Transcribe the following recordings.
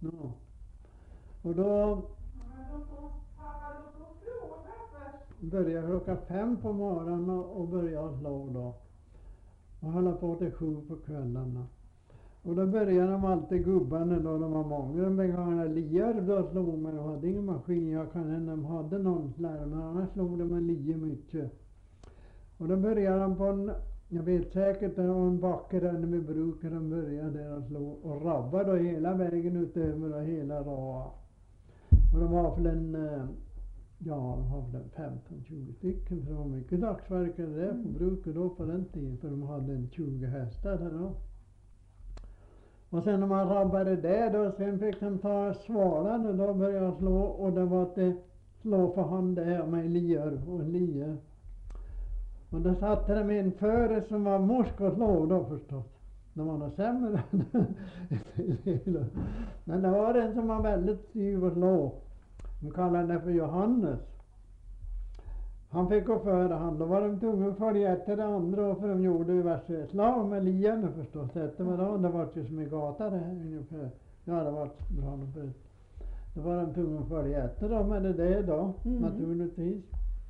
Ja. Och då började klockan 5 på morgonen och började slå då. Och höll på till 7 på kvällarna. Och då började de alltid gubbarna då, de var många, de begagnade lier då slog, men de hade ingen maskin. Jag kan hända de hade någon där, men annars slog de med lier mycket. Och då började de på en, jag vet säkert det var en backe där vid bruket, de började där och slå och rabba då hela vägen utöver och hela Raa. Och de var för en, ja de var för en 15-20 stycken, för det var mycket dagsverkare där på bruket då på den tiden, för de hade en 20 hästar där då. Och sen när man rabbade det då, sen fick de ta svalan och då började jag slå, och det var att det slå för hand där med lier och lier. Och då satte de en före som var morsk och slå då förstås. Det var något sämre. Men det var en som var väldigt styv att slå. De kallade det för Johannes. Han fick gå före han. Då var de tvungna att följa efter det andra, för de gjorde ju värsta slag med lierna förstås. Det var ju som i gata det här ungefär. Ja, det var bra nog. Då var de tvungna att följa efter dem med det då, naturligtvis.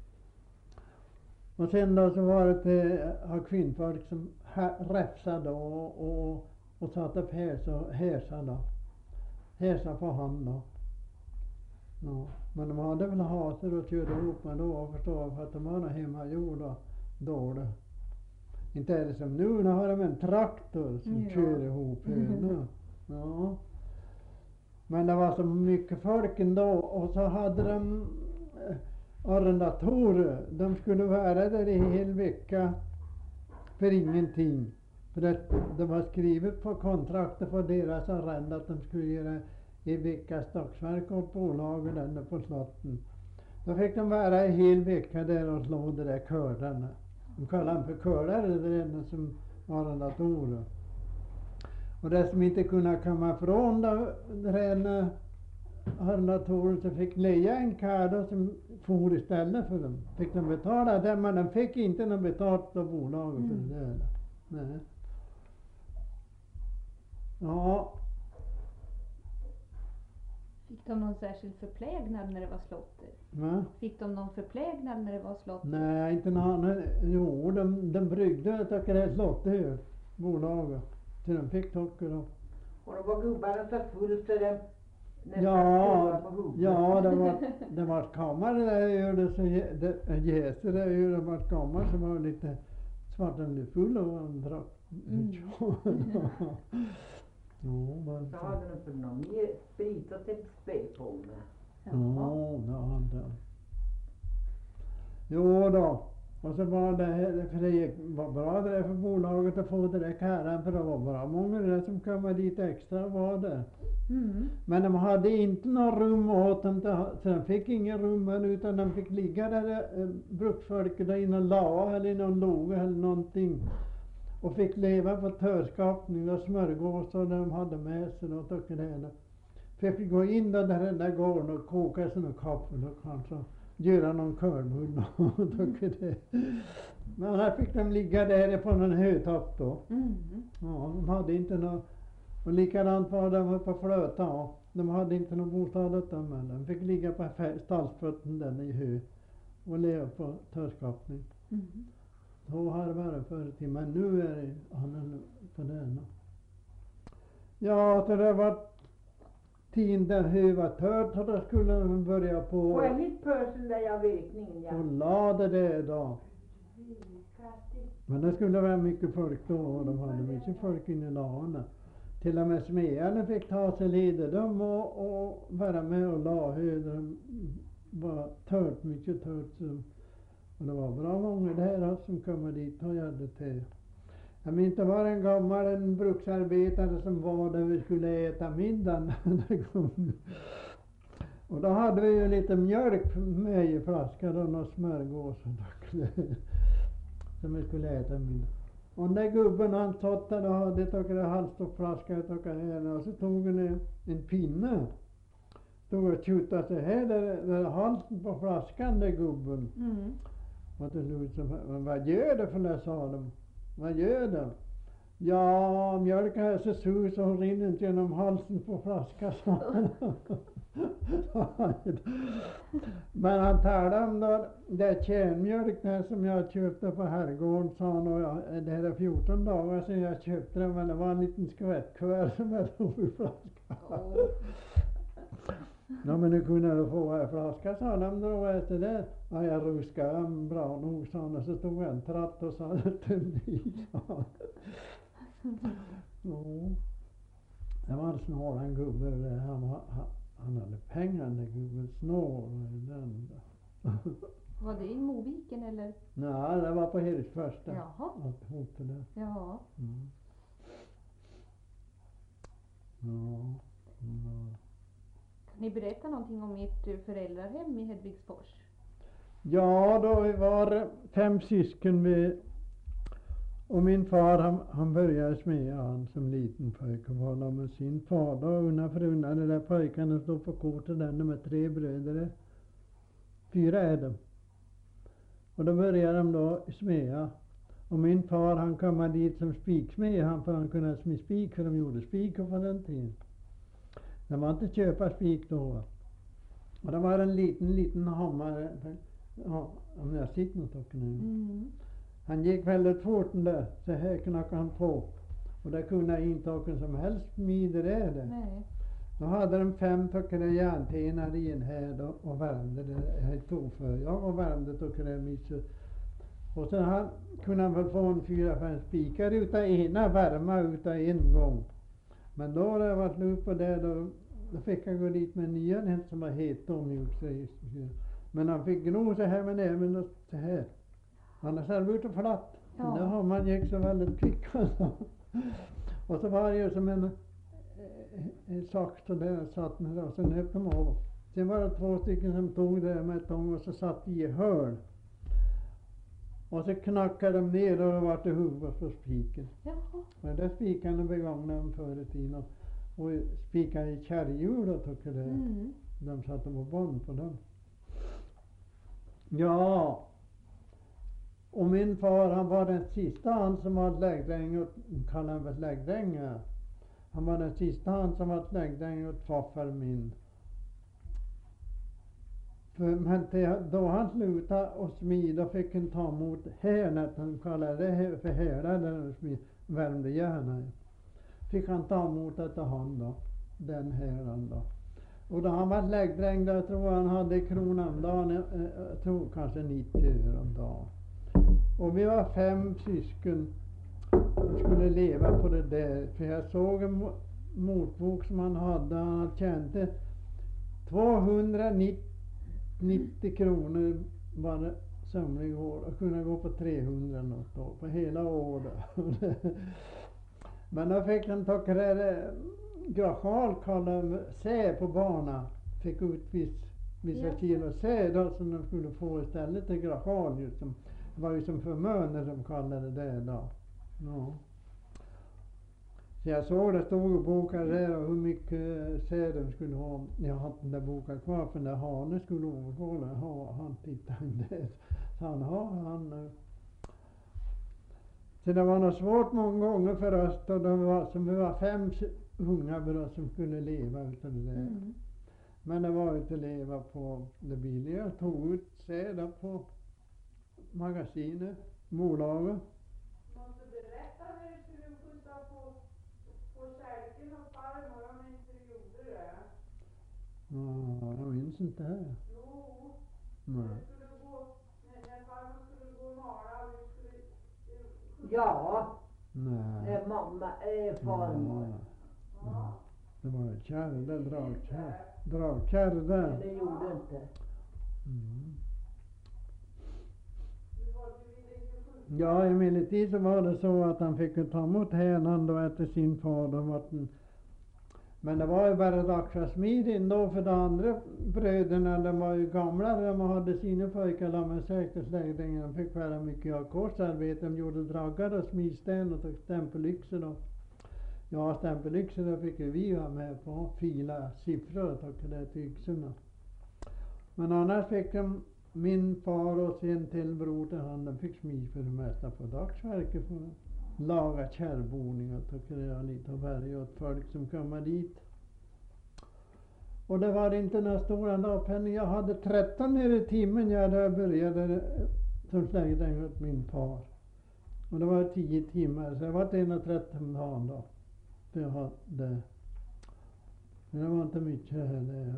Och sen då så var det till kvinnfolk som räfsade och satte upp häsa då. Häsa på hand då. Ja. Men de hade väl haser och körde ihop med då, förstår, för att de var hemmagjorda då. Inte är det som nu har de en traktor som kör ihop höna. Ja. Men det var så mycket folk ändå, och så hade de arrendatorer. De skulle vara där i hel vecka för ingenting. För det var skrivet på kontraktet för deras arrende att de skulle göra i veckas dagsverk åt bolaget ända på slotten. Då fick de vara en hel vecka där och slå de där kördarna. De kallade dem för kördare, det är enda som arrendatorer. Och det som inte kunde komma ifrån det rena arrendatorer, så fick leja en karl som for istället för dem. Fick de betala det, men de fick inte något betalt av bolaget för det där. Nej. Ja. Fick de någon särskild förplägnad när det var slåtter? Va? Fick de någon förplägnad när det var slåtter? Nej, inte någon. Jo, de bryggde tycker det slottet bolaget. Så de fick tocker då. Och då var gubbarna så fullt så de ja, det var kammare där gjorde så jäser där gjorde det var kammare som var lite svart och blev full och han drack. Så hade de för någon mer sprit och till spel på med. Ja, det hade. Jo då. Och så var det, för det gick bra det för bolaget att få det där karran, för det var bara många där som kom dit extra var det. Men de hade inte något rum åt dem, så de fick ingen rum, utan de fick ligga där, bruksfolket där i någon lava eller i någon loge eller någonting. Och fick leva på törskapning och smörgås och de hade med sig något och det. Fick gå in där den där gården och koka sig någon kaffe och kanske göra någon körbull och det. Men här fick de ligga där på någon hötopp då. Ja, de hade inte något. Och likadant var de på flöta. Ja. De hade inte någon bostad åt dem, men de fick ligga på stallsfötten där i hö och leva på törskapning. Så har det varit förr i tiden, men nu är det annorlunda på den. Ja, så det var tiden höva tört, så då skulle de börja på. Och en hit pösen där jag virkningen, ja. Och lade det då. Men det skulle vara mycket folk då, och de hade mycket folk inne i lagarna. Till och med smedjarna fick ta sig lite dem och vara med och la hö. De var tört, mycket tört. Och det var bra många där som kom dit och gjorde det. Jag minns det var en gammal bruksarbetare som var där vi skulle äta middagen. Och då hade vi ju lite mjölk med i flaskan och någon smörgås som vi skulle äta middag. Och den där gubben han satt där och hade tagit en halvstockflaska och så tog han en pinne. Tog och tjutade sig här där halsen på flaskan där gubben. Och till slut så, vad gör det för det, sa de. Vad gör det? Ja, mjölken är så sur så hon rinner inte genom halsen på flaskan. Men han talade om då, det kärnmjölk där som jag köpte på herrgården, sa han, och det här är 14 dagar sedan jag köpte den, men det var en liten skvättkvär som jag tog ur flaskan. Ja, men nu kunde du få en flaska, sa han, då efter det. Ja, jag ruskade en bra nog, sa han, och så tog jag en tratt och sa det till mig, sa han. Ja. Det var en snål en gubbe, han hade pengar den gubben, snål den. Var det i Moviken eller? Nej, det var på Hirschfors där. Jaha. Alltihop det där. Ja. Mm. Ja. Mm. Kan ni berätta någonting om ert föräldrahem i Hedvigsfors? Ja, då vi var 5 syskon och min far han började smeda han som liten pojke och hålla med sin far då undan för undan. De där pojkarna stod på kortet där med 3 bröder. 4 är de. Och då började de då smeda. Och min far han kom dit som spiksmed, han för han kunde smida spik, för de gjorde spik på den tiden. Det var inte köpa spik då. Och det var en liten hammare. Ja, om jag sitter något nu. Mm. Han gick väldigt fort där, så här knackade han på. Och det kunde inte åken som helst smida det. Nej. Då hade de 5 järntenar i en här då, och värmde det. Jag tog för jag och värmde det. Och sen kunde han väl få en 4-5 spikar utav ena värma utav en gång. Men då det var slut på det då fick han gå dit med en ny som var het och mjuk. Men han fick gno så här med näven och så här. Annars hade det blivit flatt. Ja. Men det har man gick så väldigt kvick alltså. Och så var det ju som en sax så där satt med och sen öppnade man av. Sen var det 2 stycken som tog det med tång och så satt i hörn. Och så knackade de ner och det var till huvudet på spiken. Jaha. Men där spikarna begagnade de förr i tiden. Och spikade i kärrhjul och tyckte det. Mm. De satte på band på dem. Ja. Och min far han var den sista han som var läggdräng, och kallade han väl läggdräng. Han var den sista han som var läggdräng åt farfar min. Men då han slutade och smida fick han ta emot härnet, han kallade det för härda där de värmde järn. Fick han ta emot det till han då, den härdan då. Och då han var läggdräng där, jag tror han hade kronan om dagen, jag tror kanske 90 öre om dagen. Och vi var 5 syskon som skulle leva på det där. För jag såg en motbok som han hade tjänat 290 kronor var det somliga år och kunde gå på 300 något år på hela året. Men då fick han ta grachal kallade sä på banan. Fick ut vissa kilo sä då som de skulle få istället till grachal. Det var ju som förmöner de kallade det då. Ja. Så jag såg det stod och bokade där och hur mycket säd de skulle ha. Jag hade den där boken kvar för den där hanen skulle overgå. Han tittade in där. Så han. Så det var nog svårt många gånger för oss då vi var 5 unga bröder som skulle leva utav det där. Mm. Men det var inte att leva på det billiga. Jag tog ut säd på magasinet, bolaget. Måste berätta när du skulle skjuta på kärleken och farmor om inte du gjorde det. Ja, jag minns inte det. Jo, Nej. när farmor skulle gå och mala och du skulle skjuta. Ja, Nej. mamma, farmor. Ja. Det var ett kärr där, dragkärr där. Det gjorde inte. Mm. Du ville inte skjuta. Ja, emellertid så var det så att han fick ta emot hänan då efter sin far. Men det var ju bara dagsasmidin då för de andra bröderna, de var ju gamla, de hade sina pojkar, de var säkert släktingar, de fick vara mycket av korsarbete, de gjorde draggar och smidsten och stämpelyxor då. Ja, stämpelyxor då fick ju vi vara med på, fila siffror och det där till yxorna. Men annars fick de, min far och sen till bror till han, de fick smid för det mesta på dagsverket. laga kärrbordning och tycker det är lite av varje åt folk som kommer dit. Och det var inte några stora dagpenning. Jag hade 13 här i timmen när jag började som slägdräng åt min far. Och det var 10 timmar, så jag var 1,30 om dagen då. För jag hade, men det var inte mycket heller.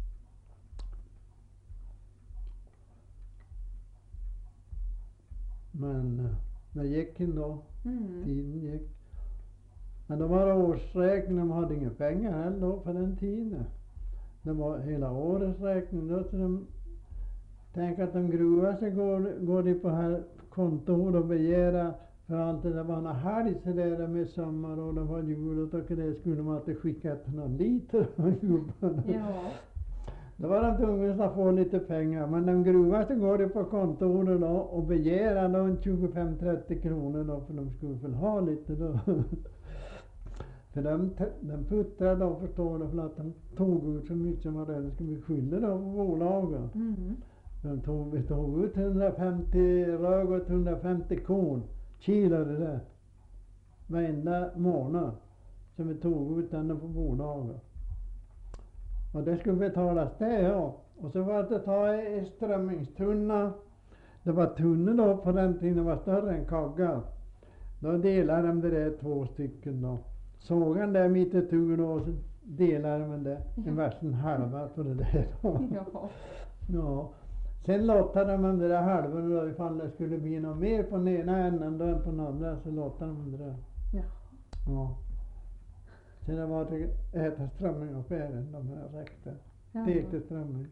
Men det gick ändå. Tiden gick. Men det var årsräkning, de hade inga pengar heller då på den tiden. Det var hela årets räkning då, så de tänkte att de gruvar sig går de på här kontor och begära för allt det var en helg så där med sommar och det var jul och det skulle man inte skicka ett någon liter av gubbarna. Ja. Då var de tvungna att få lite pengar, men de gruvar sig går de på kontoret då och begära då 25-30 kronor då för de skulle väl ha lite då. För de puttrade då förstår du, för att de tog ut så mycket som var det skulle skylla då på bolagen. Vi tog ut 150 rög och 150 korn, kilo det där. Varenda månad som vi tog ut den på bolagen. Och det skulle betalas det ja. Och så var det att ta i strömmingstunna. Det var tunnor då på den tiden, det var större än kaggar. Då delade de det där 2 stycken då. Såg han där mitt i tur och så delade de det en varsin halva på det där då. Ja. Ja. Sen lottade man det där halvan då ifall det skulle bli något mer på den ena änden då än på den andra så lottade man det där. Ja. Ja. Sen det var att äta strömming och bären, de här räckte. Ja. Stekte strömming.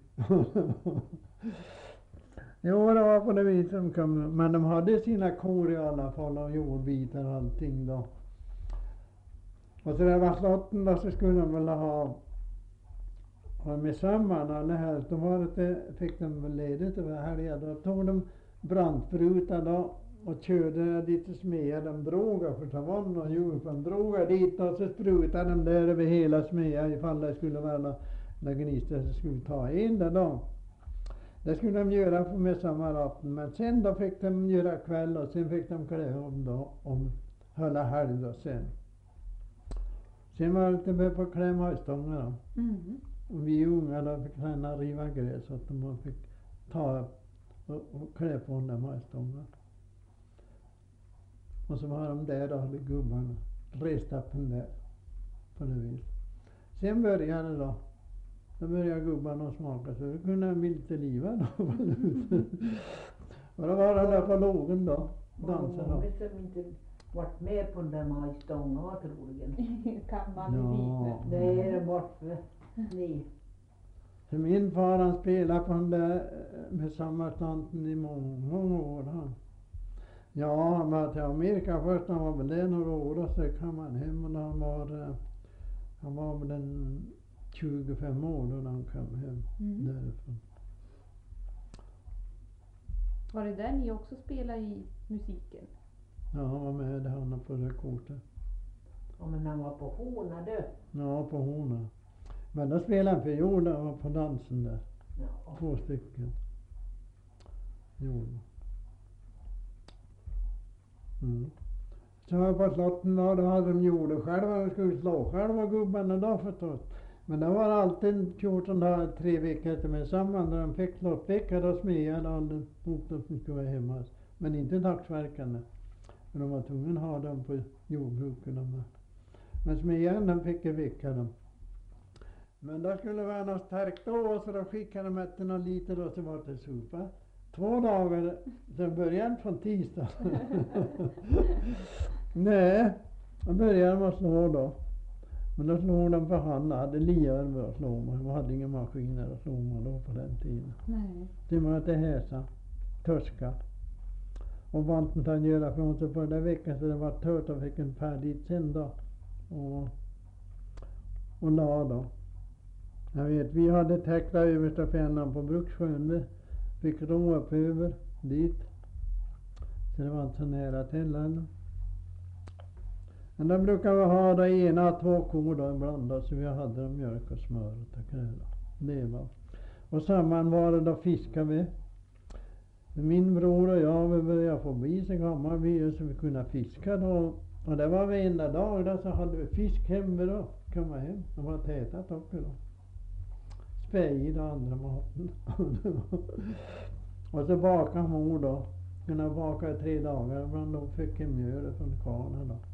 Jo, det var på det viset de kom. Men de hade sina kor i alla fall och jordbitar och allting då. Och så det var slotten då så skulle de väl ha med samman alla här. Då var det, fick de väl ledigt över helgen. Då tog de brandspruta då och körde dit till Smedja. De drog för det var någon djur. De drog dit och så sprutade de där över hela Smedja ifall det skulle vara när gnistor som skulle ta in det då. Det skulle de göra på midsommarafton. Men sen då fick de göra kväll och sen fick de klä om då om hela helg då sen. Sen var det lite med på klämma i stångar då. Och vi unga då fick träna riva gräs så att man fick ta och klä på de där stångar. Och så var de där då, hade gubbarna restappen där på det viset. Sen började då. Då började gubbarna att smaka så då kunde de bli lite liva då. Och då var de där på lågen då. Dansade då. Många som inte varit med på den där majstångar troligen. Kan man Ja. Det är det bort för ni. Så min far han spelade på den där med samma slanten i många år. Ja, han var till Amerika först. Han var väl där några år och så kom han hem och han var väl en 25 år då han kom hem därifrån. Var det där ni också spelade i musiken? Ja, han var med han på det kortet. Ja, men han var på Horna du. Ja, på Horna. Men då spelade han fiol och var på dansen där. Ja. 2 stycken. Jo. Så var på slotten då hade de gjort själva. De skulle slå själva gubbarna då förstås. Men det var alltid 14 dagar, 3 veckor efter med samman. När de fick slottvecka då smedjade all motorn som skulle vara hemma. Men inte dagsverkande. För de var tvungna att ha dem på jordbruken. Men smedjan den fick en vecka då. Men då skulle det vara något starkt då så då skickade de efter någon liter och så var det sopa. 2 dagar, sen började från tisdag. Nej, då började de att slå då. Men då slog de för hand, hade livar att slå man. De hade inga maskiner att slå man då på den tiden. Nej. Det var till häsa, törska. Och vanten att göra från sig på den veckan så det var tört och fick en färdigt sen då. Och la då. Jag vet, vi hade täckta översta fännan på Brukssjön. Fick ro upp över dit. Så det var inte så nära till än. Men då brukar vi ha då 1 och 2 kor då ibland då, så vi hade mjölk och smör och det var. Och samman var det då fiskade vi. Min bror och jag, vi började få bli så gamla så vi kunde fiska då. Och det var varenda dag då, så hade vi fisk hemma då. Komma hem. Det var tätat också då. Spä i det andra maten. Och så bakade mor då. Kunde baka i 3 dagar. Ibland då fick jag mjöl från karlarna då.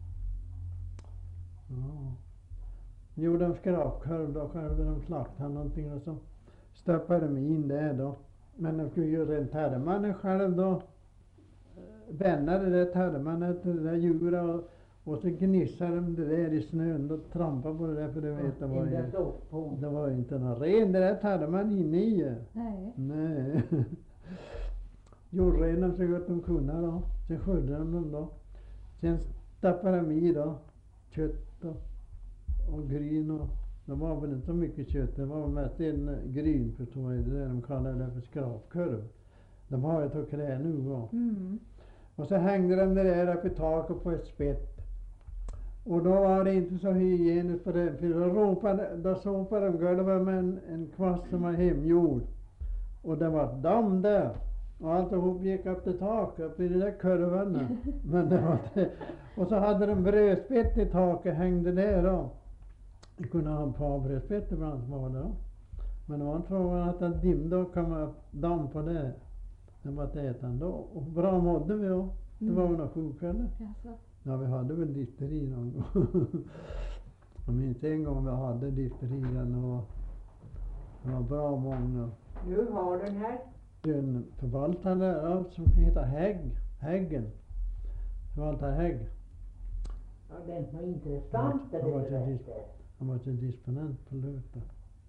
Ja. Gjorde en skrapkorv då själv. De slaktade någonting och så stoppade de in det då. Men de skulle göra en termane själv då. Vända det där termanet till det där djuret och så gnissade de det där i snön. Då trampade på det där för du vet det var ju inte någon ren det där terman inne i. Nej. Gjorde renen så gott de kunde då. Sen skördade de dem då. Sen stappade de i då kött och gryn och det var väl inte så mycket kött. Det var mest en gryn förstår jag. Det de kallar det för skrapkorv. De har ju tagit det nu då. Och så hängde de det där uppe i taket på ett spett. Och då var det inte så hygieniskt på det. För då sopade de golvet med en kvast som var hemgjord. Och det var damm där. Och alltihop gick upp till taket, upp i de där kurvorna. Men det var det. Och så hade de brödspett i taket, hängde där då. Vi kunde ha en par brödspett ibland som var det då. Men det var en fråga att det dimde och kom upp damm på det. Det var det ätan då. Och bra mådde vi då. Det var några sjukhus. Ja, vi hade väl difteri någon gång. Jag minns en gång vi hade difteri. Det var bra många. Nu har den här. En förvaltare som heter Häggen. Förvaltare Hägg. Ja, den var intressant det där. Han var till disponent på Luta.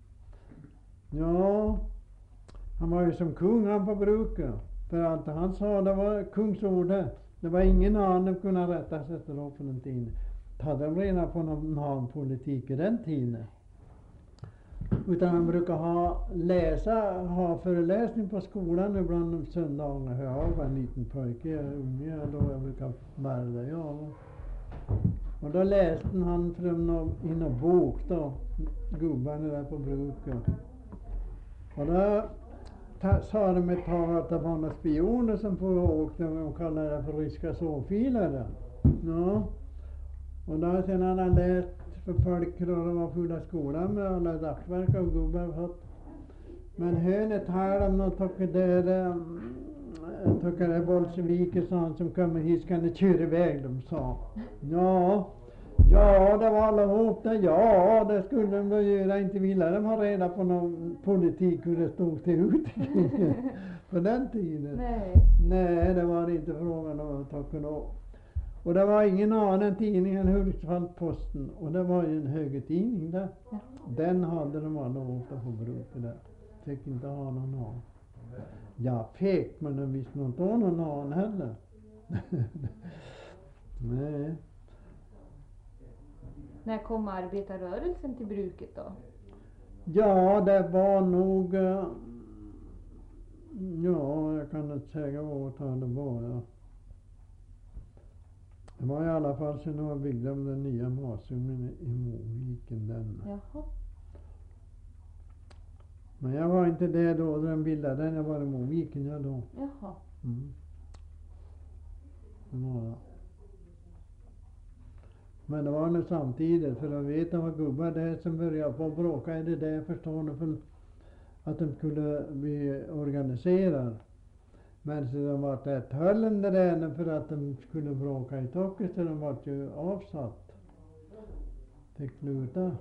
Ja, han var ju som kung han på bruket. För allt han sa det var kungsordet. Det var ingen annan som kunde rätta sig efter då på den tiden. Hade de redan på någon annan politik i den tiden. Utan han brukar ha föreläsning på skolan ibland söndagar. Jag var en liten pojke, unge då jag brukar bära det. Ja. Och då läste han från en bok då, gubbarna där på bruket. Och då sa de ett tag att det var några spioner som på åkte, de kallade det för ryska såfiler. Ja. Och då sen han hade läst för folk då de var fulla skolan med alla dagsverk och gubbar fått. Men hönet här de nog tycker det bolsjeviker sånt som kommer hit ska ni köra iväg de sa. Ja, det var alla ihop det. Ja, det skulle de då göra. Inte ville de ha reda på någon politik hur det stod till ut på den tiden. Nej, det var inte frågan om att ta kunna. Och det var ingen annan tidning än Hudiksvallsposten. Och det var ju en högertidning där. Ja. Den hade de alla åt på bruket där. Fick inte ha någon annan. Jag fick, men de visste inte om någon annan heller. Nej. När kom arbetarrörelsen till bruket då? Ja, det var nog... Ja, jag kan inte säga vad årtal det var. Ja. Det var i alla fall så när man byggde om den nya masugnen i Moviken. Den. Jaha. Men jag var inte där då de bildade den. Jag var i Moviken ja då. Jaha. Det var det. Men det var nu samtidigt, för jag vet att det var gubbar där som började på bråka i det där förstående för att de skulle bli organiserade. Men så de var ett höllande där för att de skulle bråka i taket så de var ju avsatt. Fick sluta.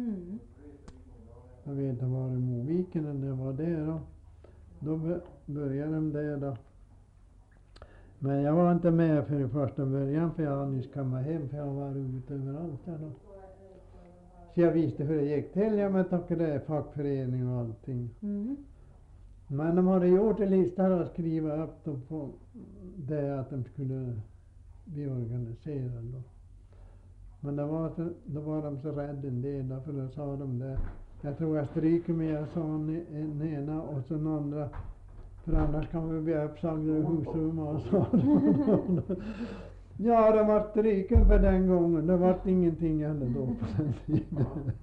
Jag vet inte var i Moviken när det var där då. Då började de där då. Men jag var inte med för i första början för jag hade nyss kommit hem för jag var ute överallt där då. Så jag visste hur det gick till. Jag med fackförening och allting. Men de hade gjort en lista och skriva upp dem på det att de skulle bli organiserade då. Men då var de så rädda en del för då sa de det. Jag tror jag stryker med jag sa en ena och så den andra. För annars kan vi bli uppsagda i husrum och så. Ja, det var stryken för den gången. Det var ingenting heller då på den tiden.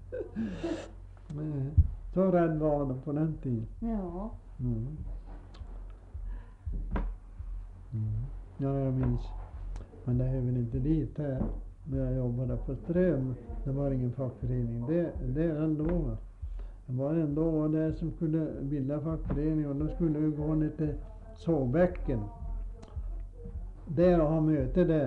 Nej, så rädd var de på den tiden. Ja. Ja, jag minns. Men det är väl inte dit här. När jag jobbade på Ström. Det var ingen fackförening. Det är ändå. Det var ändå det som skulle bilda fackförening. Och då skulle vi gå ner till Såbäcken. Där och ha möte där.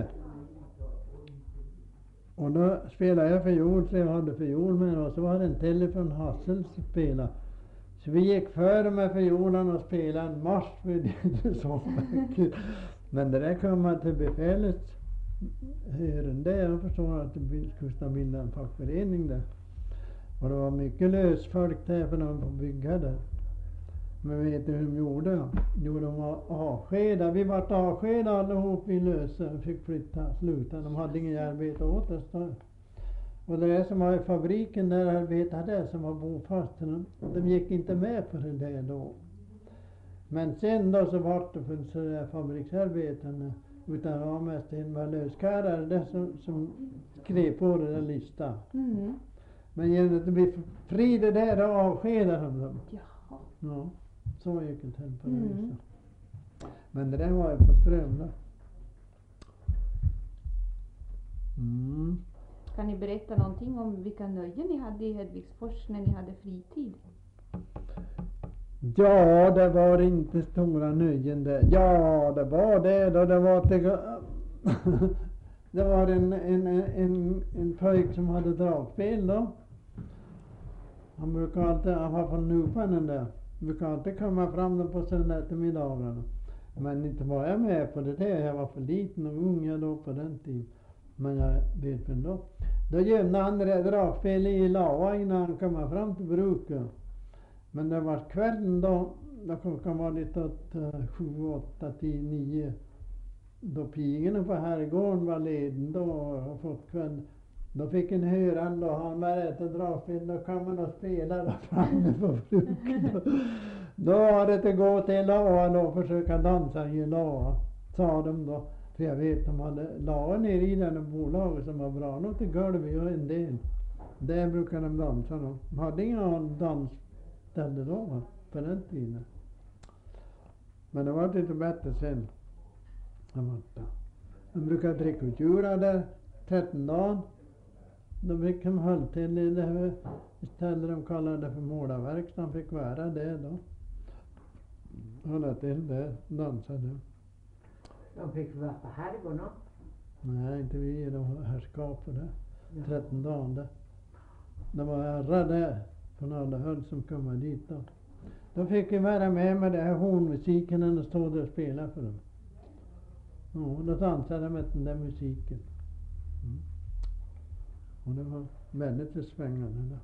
Och då spelade jag fiol, så jag hade fiol med, och så var det en till från Hassel som spelade. Så vi gick före med fiolen och spelade en marsch för Såbäcken. Men det där kom man till befälets hörande. Jag förstår att det skulle bilda en fackförening där. Och det var mycket lösfolk där för de fick bygga där. Men vet du hur de gjorde? Jo, de var avskedade. Vi var avskedade allihop i Lösen. Fick sluta. De hade ingen arbete åt oss då. Och det som var i fabriken där arbetade där, som var bofast. De gick inte med på det där då. Men sen då så var det för så där fabriksarbetarna utan rammästaren var löskarlar det som skrev på den där listan. Men genom att det blev fri det där och avskedade de dem. Jaha. Ja, så gick det till på det viset. Men det där var ju på Ström då. Kan ni berätta någonting om vilka nöjen ni hade i Hedvigsfors när ni hade fritid? Ja, det var inte stora nöjen där. Ja, det var det då. Det var det var en pojk som hade dragspel då. Han brukar alltid, han var från Nupanen där. Brukar alltid komma fram då på söndag eftermiddagarna. Men inte var jag med på det där. Jag var för liten och ung då på den tiden. Men jag vet väl då. Då gömde han det dragspel i lava innan han kom fram till bruket. Men det var kvällen då klockan var lite åt 7, 8, 10, 9. Då pigorna på herrgården var leden då och fått kväll. Då fick en höra då han var rätt att dra spel. Då kan man spela där framme på bruket. Då var det att gå till lava då och försöka dansa i lava. Sa de då. För jag vet de hade lava nere i den bolaget som var bra nog till golvet och en del. Där brukade de dansa då. De hade inga dansställe då på den tiden. Men det var lite bättre sen. De brukade dricka ut djura där 13 dagar. Då fick de hålla till i det här stället de kallade det för målarverkstan. Fick vara det då. Hålla till där, dansade. De fick vara på herrgården. Nej, inte vi, de var herrskapet där. 13 dagar där. De var herrar där från alla höll som kom dit då. Då fick vi vara med det här hornmusiken och stå där och spela för dem. Ja, då dansade de med den där musiken. Och det var väldigt svängande där.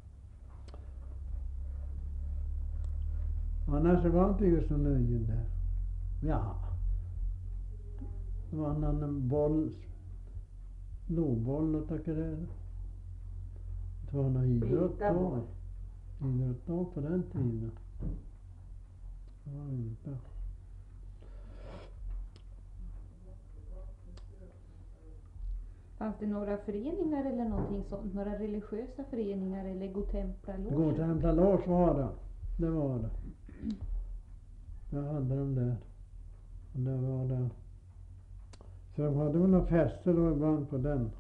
Annars var inte ju så nöjen där. Ja. Det var en annan boll. Låboll och tackar det. Det var någon idrott då. Idrott då på den tiden. Det var inte. Fanns det några föreningar eller någonting sånt? Några religiösa föreningar eller godtemplarloger? Godtemplarloge var det. Det var det. Jag hade dem där. Och det var det. Så de hade väl några fester då ibland på den.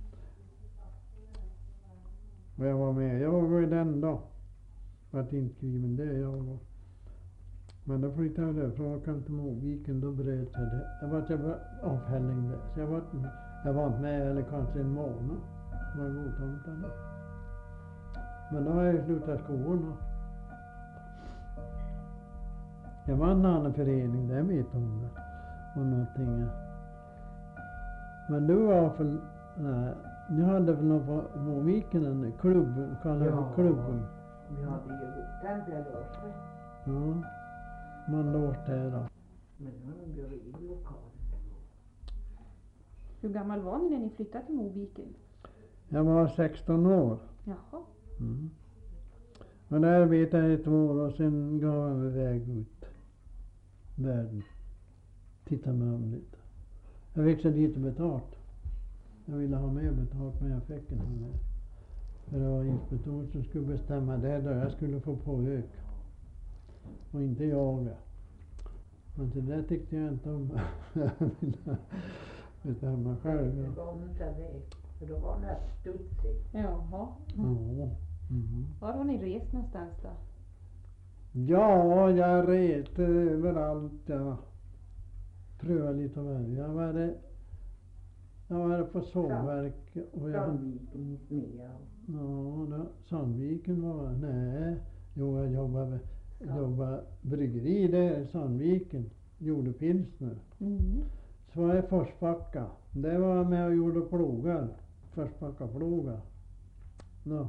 Och jag var med. Jag var i den då. Vart inskriven det jag var. Men då flyttade jag därifrån och kom till Moviken. Då bröt jag det. Jag var avhälling där. Så jag var inte med eller kanske en månad. Var godtemplarna. Men då har jag slutat skolan. Jag var en annan förening, det vet om det. Och någonting. Men du var för... Nej, ni hade för något på Moviken, en klubb, kallar det för klubben. Vi hade ju templarloge. Ja, man låg där då. Men nu har de bjudit i lokalen. Hur gammal var ni när ni flyttade till Moviken? Jag var 16 år. Jaha. Och där arbetade jag 2 år och sen gav jag mig iväg ut världen. Titta mig om lite. Jag fick så lite betalt. Jag ville ha mer betalt men jag fick inte mer. För det var inspektor som skulle bestämma det då jag skulle få påöka. Och inte jaga. Men det där tyckte jag inte om. Jag ville bestämma själv. Det var hon så väg. För då var hon rätt studsig. Jaha. Ja. Mm. Var har ni rest någonstans då? Ja, jag reste överallt. Jag prövade lite av varje. Jag var på sågverk. Och jag, Sandviken gick med. Sandviken var, nej. Jo, jag jobbade bryggeri där i Sandviken. Gjorde pilsner. Mm. Så var jag i Forsbacka. Det var jag med och gjorde plogar. Forsbacka plogar. Ja.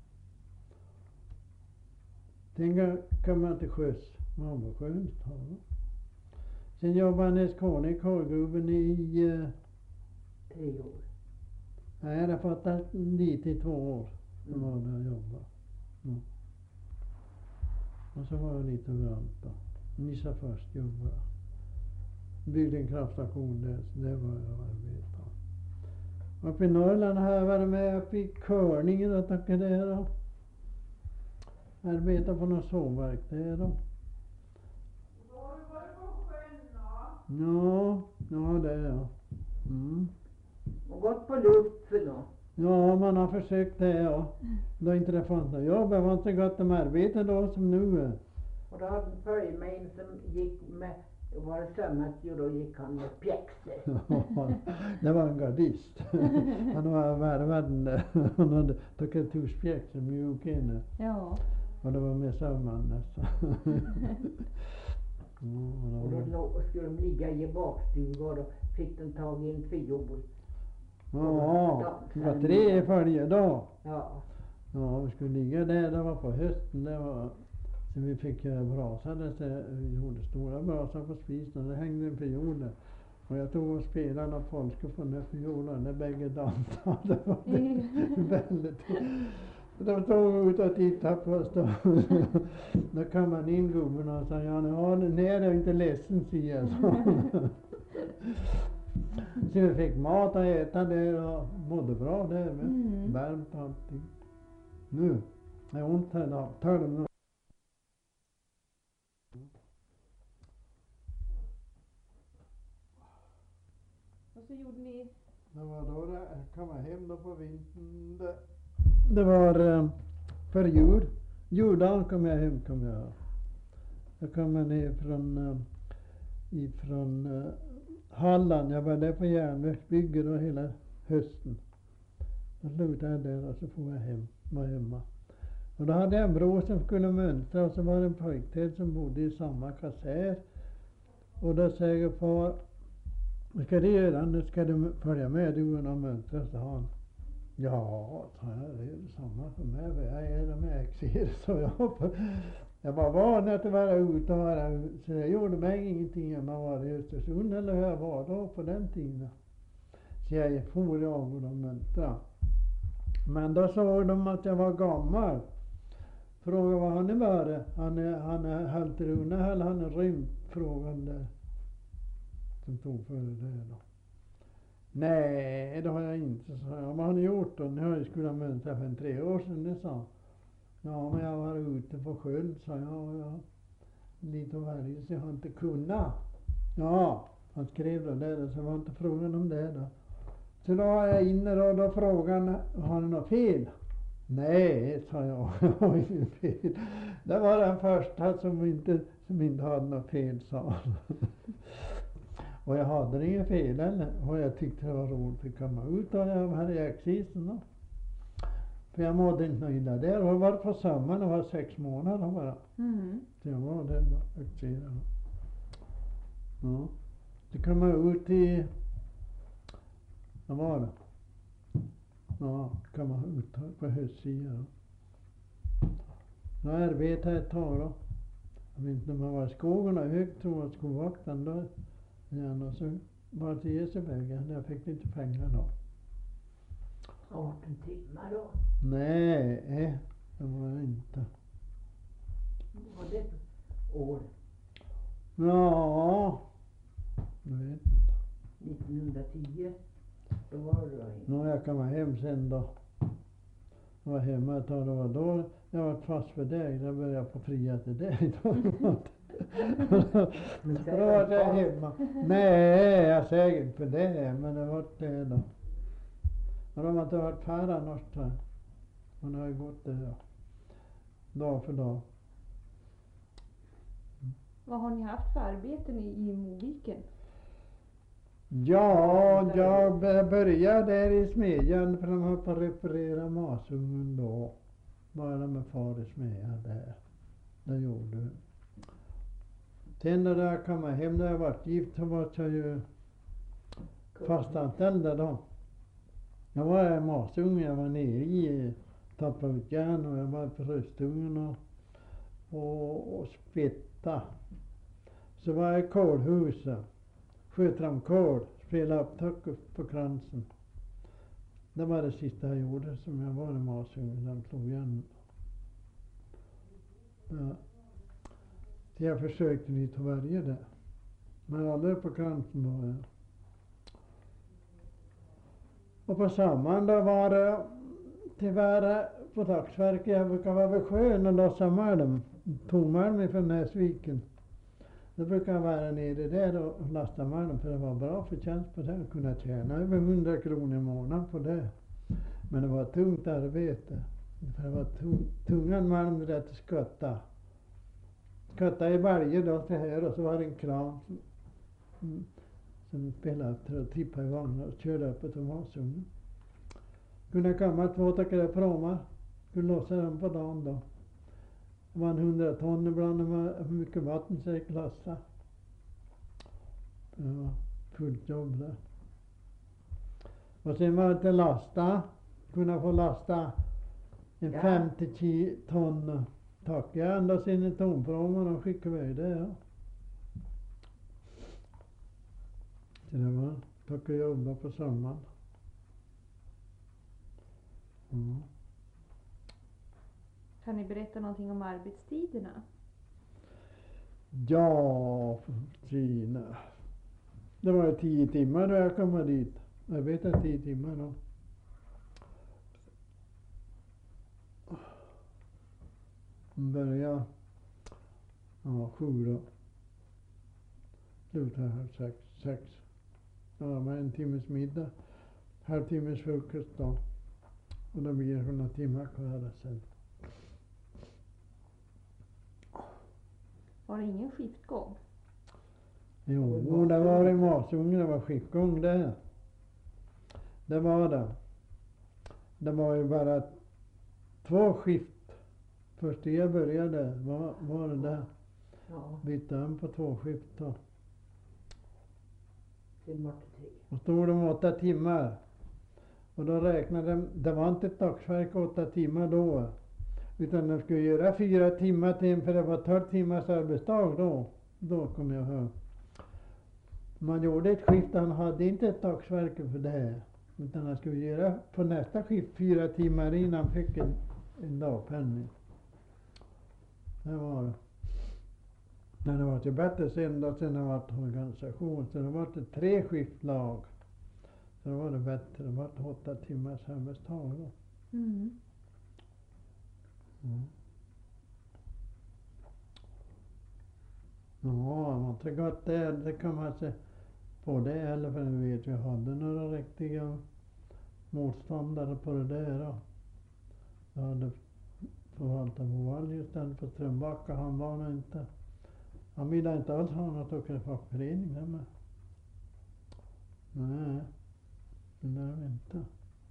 Sen kan man till sjöss. Man var skönt. Ja. Sen jobbade jag i Skåne i korvgruppen i 3 år. nej, jag har fått lite i 2 år. Så var det jag jobbade. Ja. Och så var jag lite överallt då. Nissa först jobbade jag. Byggde en kraftstation där, så det var jag arbetade. Uppe i Norrland har jag varit med uppe i Körningen och tacka det då. Arbetade på något sågverk där då. Då har du varit på sjön då? Ja det är jag. Mm. Och gått på luft för då. Ja, man har försökt det ja. Då inte det fanns något jobb. Det var inte gott om arbete då som nu är. Och då hade en följt mig en som gick med, var det sömmet och då gick han med pjäxor. Det var en gardist. Han var värvad där. Han hade tagit tuspjäxor mjuk inne. Ja. Och det var med sömman nästan. Och då skulle de ligga i bakstugan och då fick de tag i en fiol. Ja, det var 3 följer då. Ja. Ja, vi skulle ligga där, det var på hösten, det var så vi fick brasa där, så vi gjorde stora brasar på spisen och det hängde en fiol där. Och jag tog och spelade några polska på den här fiolen, när bägge dansade. Det var väldigt. De tog ut och tittade på oss då. Då kom man in gubben och sa, ja ni är inte ledsen, säger jag. Så vi fick mat och äta där och mådde bra där med. Varmt och allting. Nu är det ont här då. Tar de nu. Och så gjorde ni? Det var då det kom jag hem då på vintern. Det var för jul. Juldagen kom jag hem. Jag kom ner ifrån Halland. Jag var där på järnvägsbygget och hela hösten. Då slutade jag där och så får jag hem. Var hemma. Och då hade jag en bror som skulle mönstra och så var det en pojktäll som bodde i samma kasär. Och då säger far, vad ska du göra? Nu ska du följa med du och mönstra, sa han. Ja, sa jag, det är samma för mig. Jag är med exer, så jag. Jag var van att vara ute och vara ute. Så det gjorde mig ingenting om jag var i Östersund eller hur jag var då på den tiden. Så jag for av och mönstra. Men då såg de att jag var gammal. Frågade vad han är varit. Han är halteruna eller han är rymt, frågade som tog för det då. Nej, det har jag inte, sa jag. Vad har ni gjort då? Ni har ju skulle ha mönstra för 3 år sedan, det sa. Ja, men jag var ute på sjön, sa jag. Ja, lite av varje, så jag har inte kunnat. Ja, han skrev då där, så var inte frågan om det då. Så då var jag inne då frågade han, har ni något fel? Nej, sa jag, jag har inget fel. Det var den första som inte hade något fel, sa han. Och jag hade inget fel heller. Och jag tyckte det var roligt att komma ut och jag hade exisen då. För jag mådde inte nöjda där. Och jag var på sommaren och var 6 månader bara. Så jag var där då, exisen. Ja. Så kom jag ut i, vad var det? Ja, kan man ut på höstsidan. Då arbetade jag ett tag då. Jag vet inte om jag var i skogen och högt, tror jag, skolvakten då. Ja, och så var det till Geseberga, jag fick lite pengar då. 18 timmar då. Nej, det var det inte. Vad var det för år? Ja, jag vet inte. 1910. Då var det då. Nå, jag kom hem sen då. Jag var hemma ett tag, det var då jag var fast för dig. Jag började på fria till dig. Men Då var jag hemma. Nej, jag säger inte för det, men det var det då. Och de har inte varit färdiga någonstans. Man har ju gått det då. Dag för dag. Vad har ni haft för arbeten i Moviken? Ja, jag började där i smedjan för de höll på att reparera masugnen då. Bara med far i smedjan där. Det gjorde vi. Sen när jag kom hem, när jag var gift, så var jag ju fastanställd då. Jag var i masugnen, jag var nere i tappade ut järn och jag var på röstugnen och spitta. Så var jag i kolhuset, sköt fram kol, spelade upptack upp på kransen. Det var det sista jag gjorde som jag var i masugnen, den slog igen. Ja. Så jag försökte lite att värja det. Men aldrig på kransen var jag. Och på sommaren då var det tyvärr på dagsverket. Jag brukar vara vid sjön och lossa malm. Tommalm ifrån Näsviken. Då brukar jag vara nere där och lasta malm för det var bra förtjänst på det. Jag kunde tjäna över 100 kronor i månaden på det. Men det var tungt arbete. För det var tunga malm det där till skatta. Skatta i varje dag så här och så var det en kran som spelade efter och tippade i vagnar och körde upp till masugnen. Kunde komma 2 tackare pråmar. Kunde lossa dem på dagen då. Det var 100 ton ibland, det var mycket vatten så jag gick lasta. Det var fullt jobb där. Och sen var det till lasta. Kunde få lasta en 50 ton tackjärn då sen i tonpråmar och skicka iväg det. Ja. Så det var tackjobba på sommaren. Mm. Kan ni berätta någonting om arbetstiderna? Ja, Tina. Det var 10 timmar då jag kom dit. Jag arbetade 10 timmar då. Började 7 då. Slutade 6. Ja, det var 1 timmes middag. 1/2 timmes frukost då. Och då blir det 100 timmar kvar sen. Var det ingen skiftgång? Jo, det var i masugnen, det var skiftgång där. Det var det. Det var ju bara 2 skift. Först jag började var det där. Ja, Bytte om på 2 skift då. sen var det 3. Och stod de 8 timmar. Och då räknade de, det var inte ett dagsverk 8 timmar då. Utan de skulle göra 4 timmar till, för det var 12 timmars arbetsdag då. Då kom jag ihåg. Man gjorde ett skift, han hade inte ett dagsverk för det. Utan han skulle göra på nästa skift 4 timmar innan han fick en dagpenning. Det var det. Men det var ju bättre sen då, sen det var organisation. Så det var det 3 skiftlag. Så då var det bättre. Det var 8 timmars arbetsdag då. Mm. Mm. Ja, man inte gott det kan man se på det heller, för vi vet vi hade några riktiga motståndare på det där då. Jag hade förvaltat på Vall istället för Strömbacka, han var nog inte, han ville inte alls ha något att åka fackförening där med. Nej, det där var inte.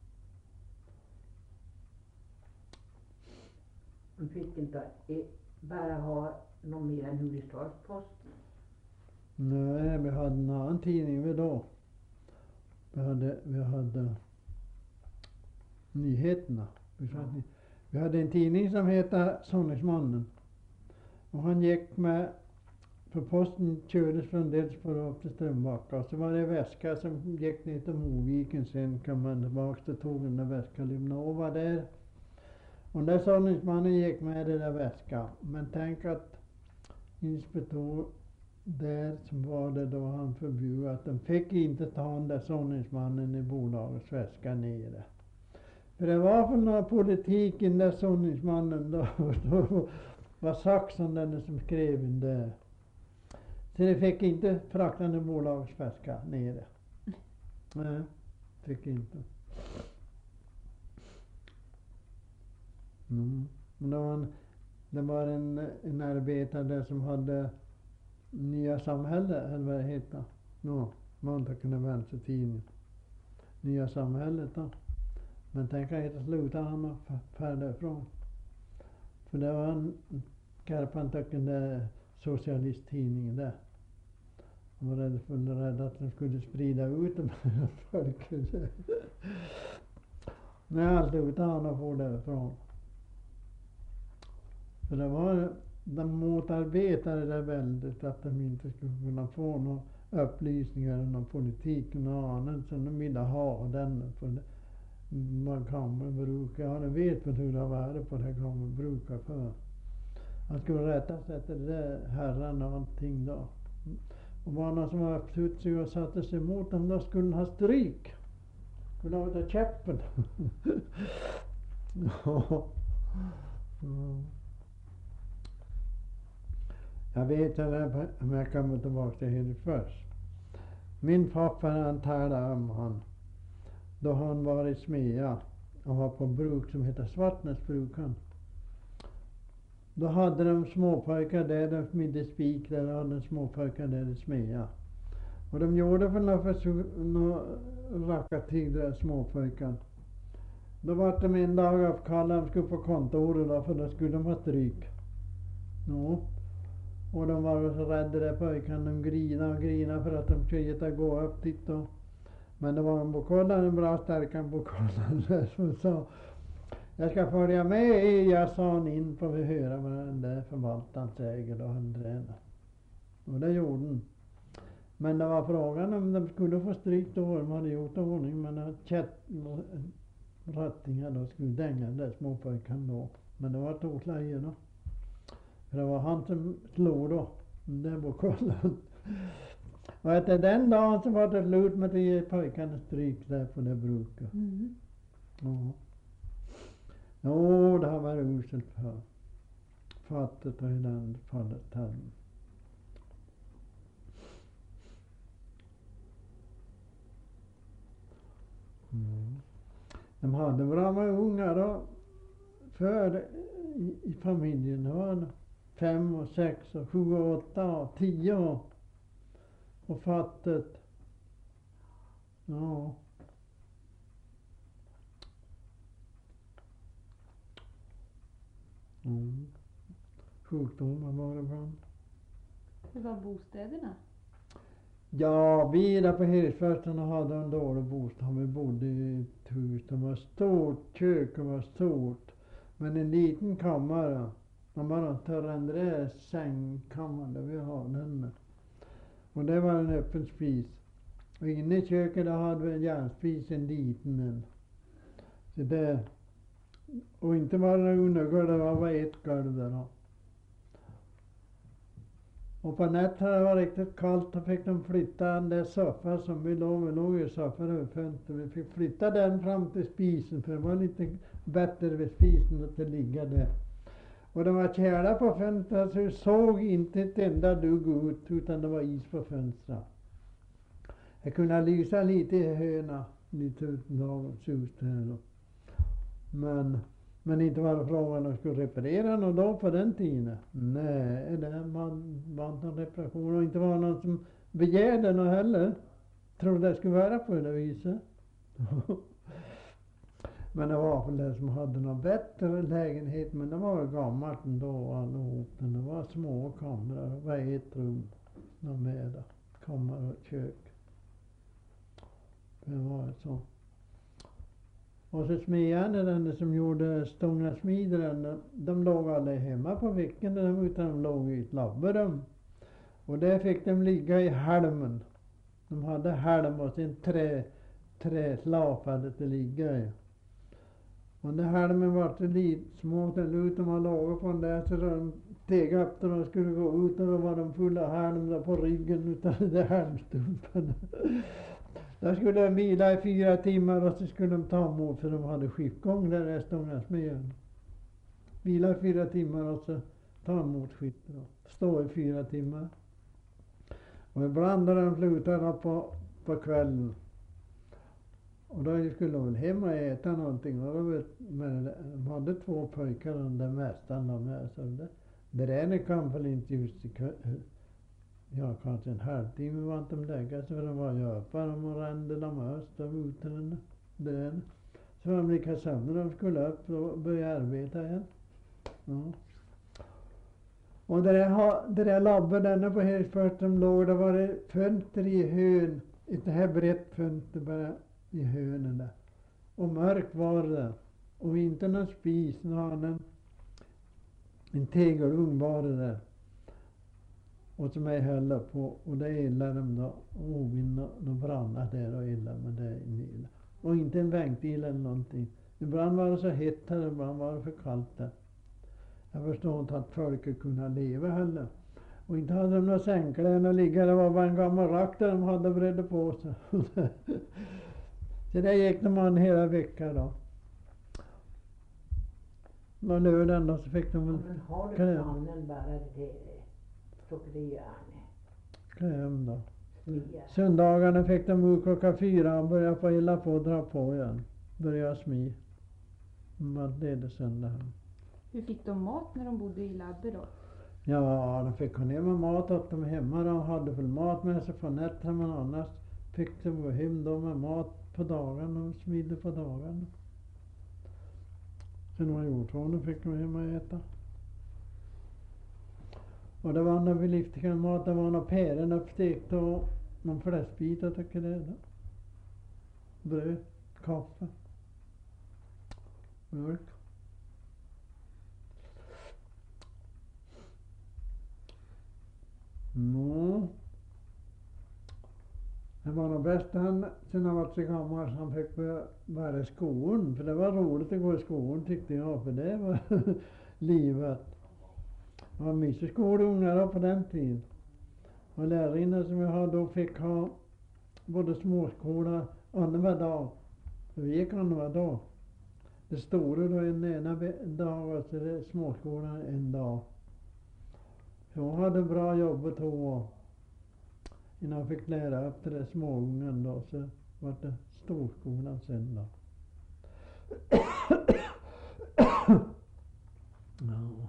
Man fick inte bara ha någon mer än Hudiksvallsposten. Nej, vi hade en annan tidning vi då. Vi hade nyheterna. Vi hade en tidning som hette Sonningsmannen. Och han gick med, för posten kördes från Delsbo upp till Strömbacka. Och så var det väska som gick ner till Moviken, sen kom man tillbaka till tågen där väskan lämnade över där. Och där Sonningsmannen gick med det där väska. Men tänk att inspektör där som var det då han förbjöd att de fick inte ta den där Sonningsmannen i bolagets väska nere. För det var för någon politik i den där Sonningsmannen då var Saxon den som skrev in där. Så det fick inte fraktande bolagsväska nere. Nej, fick inte. Men det var en arbetare där som hade Nya Samhälle, eller vad det heter. Måndagskunde-vänster-tidningen. Nya Samhället då. Men tänk att slutade han och färde ifrån. För det var en Karpantöcken där socialisttidningen där. Han var rädd att de skulle sprida ut dem bland folket. Men jag slutade han och for därifrån. För det var, de motarbetade det väldigt att de inte skulle kunna få några upplysningar om någon politik, någon annan som de ville ha den. För det, man kammarbrukar, ja, de vet väl hur det har varit på det här kammarbrukar för. Han skulle rätta sig efter det där herran och allting då. Och var någon som var upptutsig och satte sig emot dem, då skulle han ha stryk. Skulle ha utav käppen. Ja. Jag vet om jag kommer tillbaka till Hedefors. Min pappa han talade om han. Då han var i Smea och var på bruk som heter Svartnäsbrukan. Då hade de småpojkar där, de smidde spik där, och hade småpojkar där i Smea. Och de gjorde för några rackartyg där, småpojkar. Då var de en dag uppkallade, de skulle på kontoret då, för då skulle de ha stryk. Ja. Och de var så rädda där pojkarna, de grina för att de skulle inte gå upp dit då. Men det var en bokollare, en bra stark bokollare som sa: jag ska följa med jag sa han in på vi höra vad den där förvaltaren säger då han tränar. Och det gjorde han. Men det var frågan om de skulle få stryk då, de hade gjort ordning, men att rattingar då skulle dänga den där småpojkan då. Men det var toklajer då. För det var han som slog då, den där bokollaren. Och efter den dagen så var det slut med att ge pojkarna stryk där på det bruket. Mm. Ja. Jo, det har varit uselt för fattigt och i den fallet här. De hade bra med ungar då för i familjen. Det var 5 och 6 och 7 och 8 och 10 och fattigt. Ja. Sjukdomar var det ibland. Hur var bostäderna? Ja, vi där på Hirschfälten hade en dålig bostad. Vi bodde i ett hus. Det var stort, köket var stort. Men en liten kammare. Man bara tar en där sängkammaren där vi har den. Och det var en öppen spis. Och inne i köket där hade vi en järnspis, en liten en. Så det, och inte var det undergolv, det var bara ett golv där då. Och på nätterna det var riktigt kallt, då fick de flytta den där soffan som vi låg i soffan över fönstret. Vi fick flytta den fram till spisen, för det var lite bättre vid spisen att det ligga där. Och det var tjäla på fönstret så vi såg inte ett enda dugg ut, utan det var is på fönstret. Jag kunde lysa lite i höna, lite utanför ljus där då. Men inte var det frågan om att skulle reparera något då på den tiden. Nej, det var inte någon reparation och inte var någon som begärde något heller. Trodde det skulle vara på det viset. Men det var väl det som hade någon bättre lägenhet, men det var gammalt ändå allihop. Det var små kamrar, det var ett rum med kammare och kök. Det var så. Och så smedjade den som gjorde stångasmider, de låg aldrig hemma på viken utan de låg i ett labberum. Och där fick de ligga i halmen. De hade halm och sin träslap hade det ligga i. Och när halmen var så lite små till ut och man låg på den där så de teg upp och de skulle gå ut och då var de fulla halm där på ryggen utan de där halmstumparna. Där skulle de vila i 4 timmar och så skulle de ta emot för de hade skiftgång där i Stångasmedjan. Vila i 4 timmar och så ta emot skiftet. Stå i 4 timmar. Och ibland när de slutade på kvällen. Och då skulle de väl hem och äta någonting. Och då men de hade 2 pojkar och den mästaren de med. Så det ena kom väl inte just ja, kanske en halvtimme var inte de lägga sig för de var ju uppe och rände de öst och ute den. Så de lika sömn de skulle upp och börja arbeta igen. Ja. Och det där labbet denna på Hirschfors som låg, det var det fönster i hön. Ett här brett fönster bara i hönen där. Och mörkt var det. Och inte någon spis, någon en tegelugn var det där. Och som jag höll på. Och det eldade de då. Och då brann det där och eldade med det inne. Och inte en vänkdel eller någonting. Ibland var det så hett här, ibland var det för kallt där. Jag förstår inte att folk kunde leva heller. Och inte hade de några sängkläder att ligga. Det var bara en gammal rack där de hade bredd på sig. Så där gick de an hela veckan då. Och lördagen då så fick de väl Men har du planen bara det sockerjärn? kläm då. Smia. Söndagarna fick de ut 4:00 och började på illa på och dra på igen. Började smi. Man ledde söndagen. Hur fick de mat när de bodde i labbet då? Ja, de fick gå ner med mat åt dem hemma. De hade väl mat med sig på nätterna, men annars fick de gå hem då med mat på dagen och smidde på dagen. Sen var jordtråden fick de hem och äta. Och det var när vi lyfte mat, det var några päron uppstekt och någon fläskbitar tycker det. Bröd, kaffe, mjölk. No. Det var nog bäst han, sen han var så gammal, han fick vara i skolan. För det var roligt att gå i skolan tyckte jag, för det var livet. Det var mycket skolungar på den tiden. Och lärarinnan som jag hade då fick ha både småskola annanvar dag. För vi gick annanvar dag. Det stora då en ena dag och så det småskolan en dag. Jag hade bra jobbat då. Innan jag fick lära upp till det småungen då så var det storskolan sen då. Ja.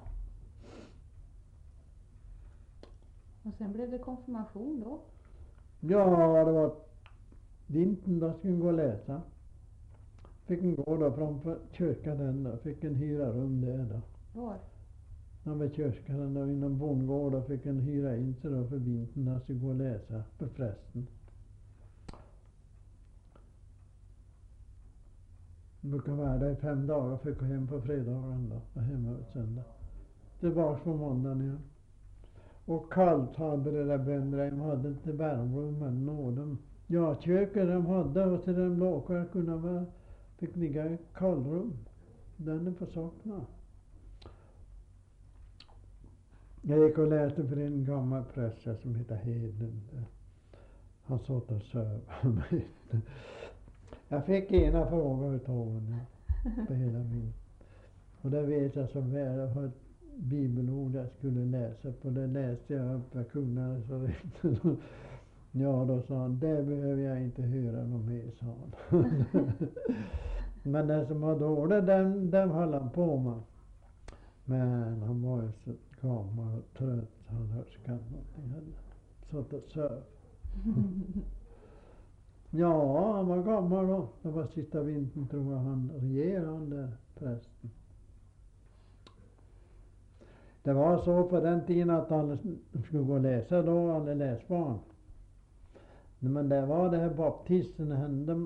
Och sen blev det konfirmation då? Ja, det var vintern då skulle gå och läsa. Fick en gå då framför kyrkan den då. Fick en hyra rum där då. Var? När vi kyrkan då inom bondgården fick en hyra in sig då för vintern då skulle gå och läsa för prästen. Jag brukar vara där i 5 dagar, fick gå hem på fredagen då och hemma ut söndag. Tillbaks på måndagen igen. Och kallt hade det där bönderna, de hade inte värmrum eller någon. Ja, köket de hade och till de låkar kunde vara, fick ligga i kallrum. Den är på sakna. Jag gick och läste för en gammal präst som heter Hedlund. Han satt och söv mig. Jag fick ena fråga utav honom på hela min. Och det vet jag så väl. Jag har ett bibelord jag skulle läsa på. Det läste jag upp vad kungarna så rätt. Ja, då sa han, det behöver jag inte höra något mer, sa han. Men den som var dålig, den höll han på med. Men han var ju så gammal och trött, han hörskade någonting heller. Satt och söv. Ja, han var gammal då. Det var sista vintern tror jag han regerade, han där prästen. Det var så på den tiden att alla skulle gå och läsa då, alla läsbarn. Men det var det här baptisterna,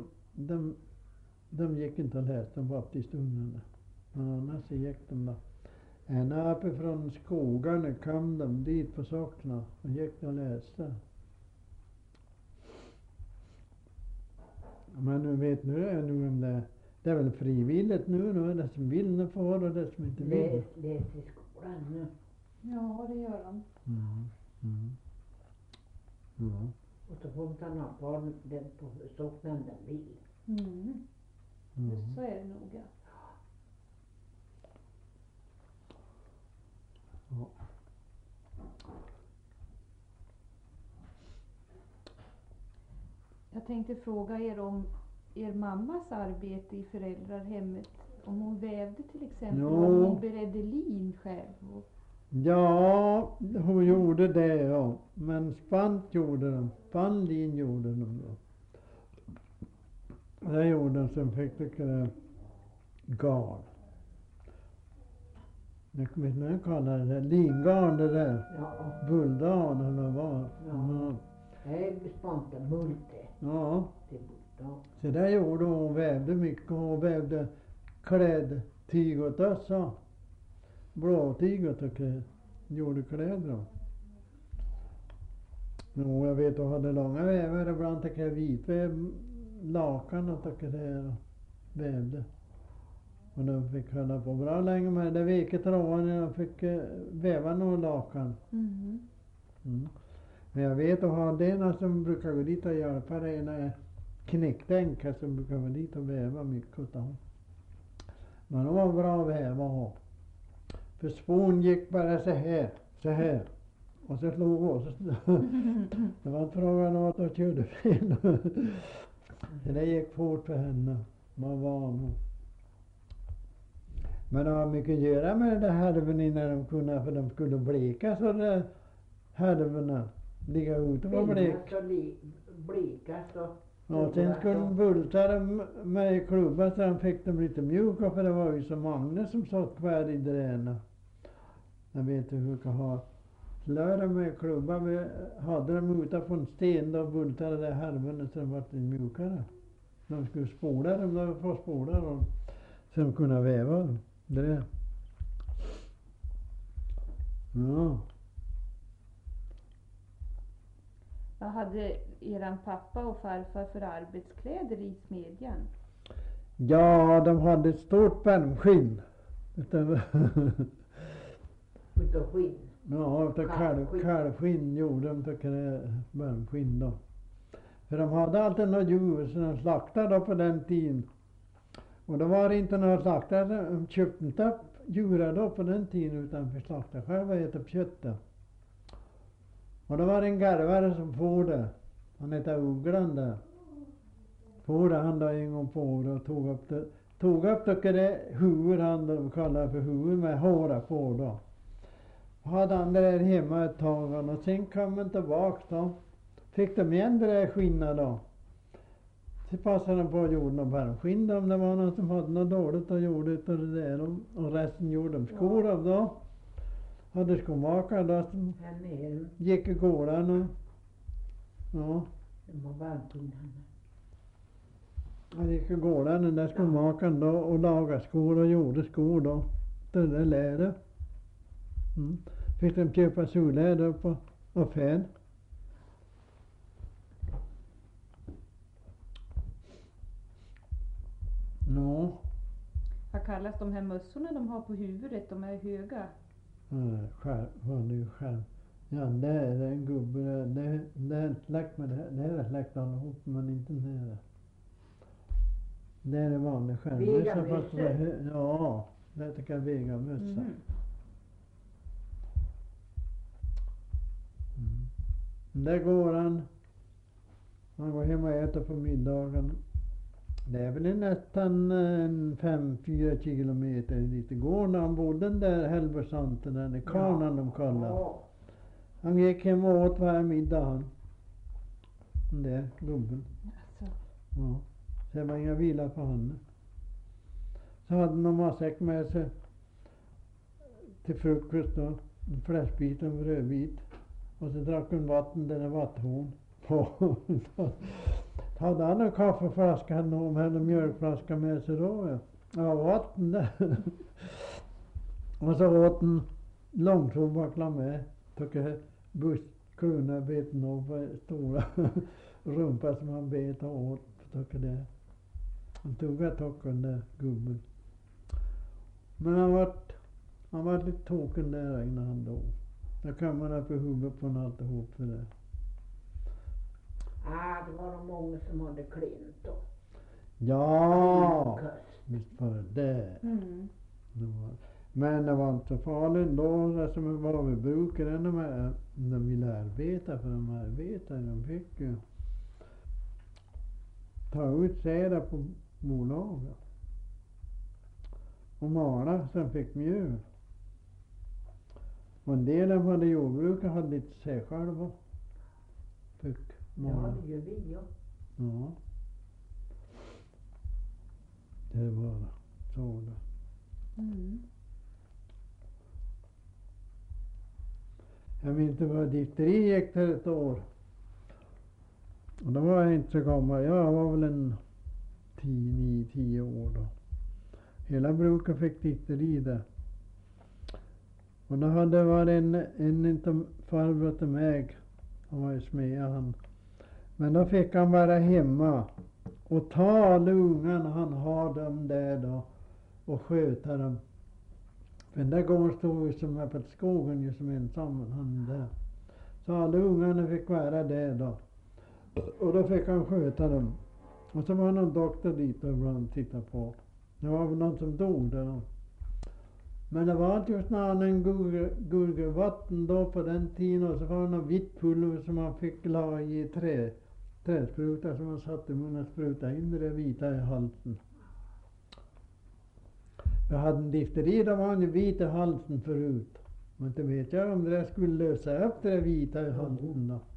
de gick inte och läste, de baptistungarna. Men annars så gick de då. Ända uppifrån skogarna kom de dit på sockna och gick och läste. Men nu vet nu om det är väl frivilligt nu då, det som vill nu får och det som inte vill. Läs i skolan nu. Ja, det gör de. Ja. Och så får man ta nattvarden den på socknen den vill. Just så är det nog. Ja. Ja. Jag tänkte fråga er om er mammas arbete i föräldrahemmet. Om hon vävde till exempel, Jo. om hon beredde lin själv. Och, Ja, hon gjorde det, ja. Men spant gjorde de. Spannlin gjorde de då. Det gjorde de, sen fick det garn. Jag vet inte vad jag kallar det. Lingarn det där. Ja. Bulldarn eller vad. Ja. Nej, vi spantade multe Ja. till bultar. Så där gjorde hon, vävde mycket. Hon vävde klädtyg åt oss. Ja. Blåtyg åt och gjorde kläder då. Jo, jag vet hon hade långa vävar. Ibland tycker jag vitväv lakan och tycker det vävde. Och de fick hålla på bra länge med det veket tråden när de fick väva några lakan. mm. Mm. Men jag vet att ha ena som brukar gå dit och hjälpa dig när knäckdänkar som brukar gå dit och väva mycket åt dem. Men de var bra att väva och ha. För spån gick bara så här. Och så slog hon. Det var inte frågan om att de körde fel. Så det gick fort för henne. Man var van. Men det var mycket att göra med det härven innan de kunde, för de skulle bleka så det härvorna ligga ute på blek. Blekas och Och sen skulle de bulta dem med klubban så de fick dem lite mjuka, för det var ju så många som satt kvar i dräna. Jag vet inte hur jag kan ha. Slö dem med klubban, vi hade dem utanför en sten då och bultade det härvorna så de var lite mjukare. De skulle spola dem, de får spola dem så de kunde väva dem. Det. Ja. Vad hade eran pappa och farfar för arbetskläder i smedjan? Ja, de hade ett stort pärmskinn. utav skinn. Ja, utav Kalvskinn. kalvskinn gjorde de, tycker det, pärmskinn då. För de hade alltid några djur som de slaktade då på den tiden. Och då var det inte några slaktare, de köpte inte upp djur då på den tiden utan för slaktade själva och äta upp köttet. Och då var det en garvare som får det. Han hette Ugglan där. Får det han då en gång på året och tog upp det huvud han då kallar för huvud med håra på då. Och hade han det där hemma ett tag och sen kom han tillbaks då. Fick de igen det där skinnet då. Så passade de på att gjorde någon pärmskinn om det var någon som hade något dåligt och gjorde utav det där. Och resten gjorde de skor av då. Hade skomakare då som Här nere. gick i gården och ja. Det var varmskinn här. Han gick i gården den där skomakaren då och lagade skor och gjorde skor då. Det där läder. Mm. Fick de köpa surläder på affären. Ja. Vad kallas de här mössorna de har på huvudet? De är höga. Vanlig skärm. Ja, det är en gubbe. Det är släkt med det är släkt allihop, men inte den här. Det är en vanlig skärmmössa. Vegamössa. Ja, det tycker jag är vegamössa. Mhm. Där går han. Han går hem och äter på middagen. Det är väl nästan 5-4 kilometer dit igår när han bodde den där Helbersanten, den där kanan de kallar. Ja. Han gick hem och åt varje middag han. Den där gubben. Alltså, Ja. Så det var inga bilar på honom. Så hade han någon matsäck med sig till frukost då. En fläskbit och en brödbit. Och så drack hon vatten, den är vattenhorn på. Hade han en kaffeflaska eller mjölkflaska med sig då? Ja, ja vatten där. Och så åt en långtobakla med. Tycker bussklorna bet nog på stora rumpa som han bet och åt. Tycker det. Han tog ett tag den där gubben. Men han var lite token där innan han dog. Då kom han upp i huvudet på honom alltihop det där. Det var nog många som hade klint då. Ja, visst var det. mm. Men det var inte så farligt då, det som var vid bruket, de ville arbeta, för de arbetade, de fick ju. ta ut säder på bolaget. Och mala så de fick mjöl. Och en del av hade jordbrukare hade lite sig själva. Fick Ja, mala. det gör vi ju. Ja. Det var så det. Mm. Jag minns det var difteri gick för ett år. Och då var jag inte så gammal. Jag var väl en 9-10 år då. Hela bruket fick difteri där. Och då hade det varit en inte farbror till mig. Han var ju smedja han. Men då fick han vara hemma. Och ta alla ungarna han har dem där då. Och sköta dem. För den där gården stod ju som uppe på skogen ju som ensam han där. Så alla ungarna fick vara där då. Och då fick han sköta dem. Och så var någon doktor dit och ibland tittade på. Det var väl någon som dog där då. Men det var inte just en gurgelvatten då på den tiden. Och så var det någon vitt pulver som man fick la i träspruta som man satte i munnen och spruta in det vita i halsen. Jag hade en difteri, då var han ju vit i halsen förut. Men inte vet jag om det där skulle lösa upp det vita i halsen då.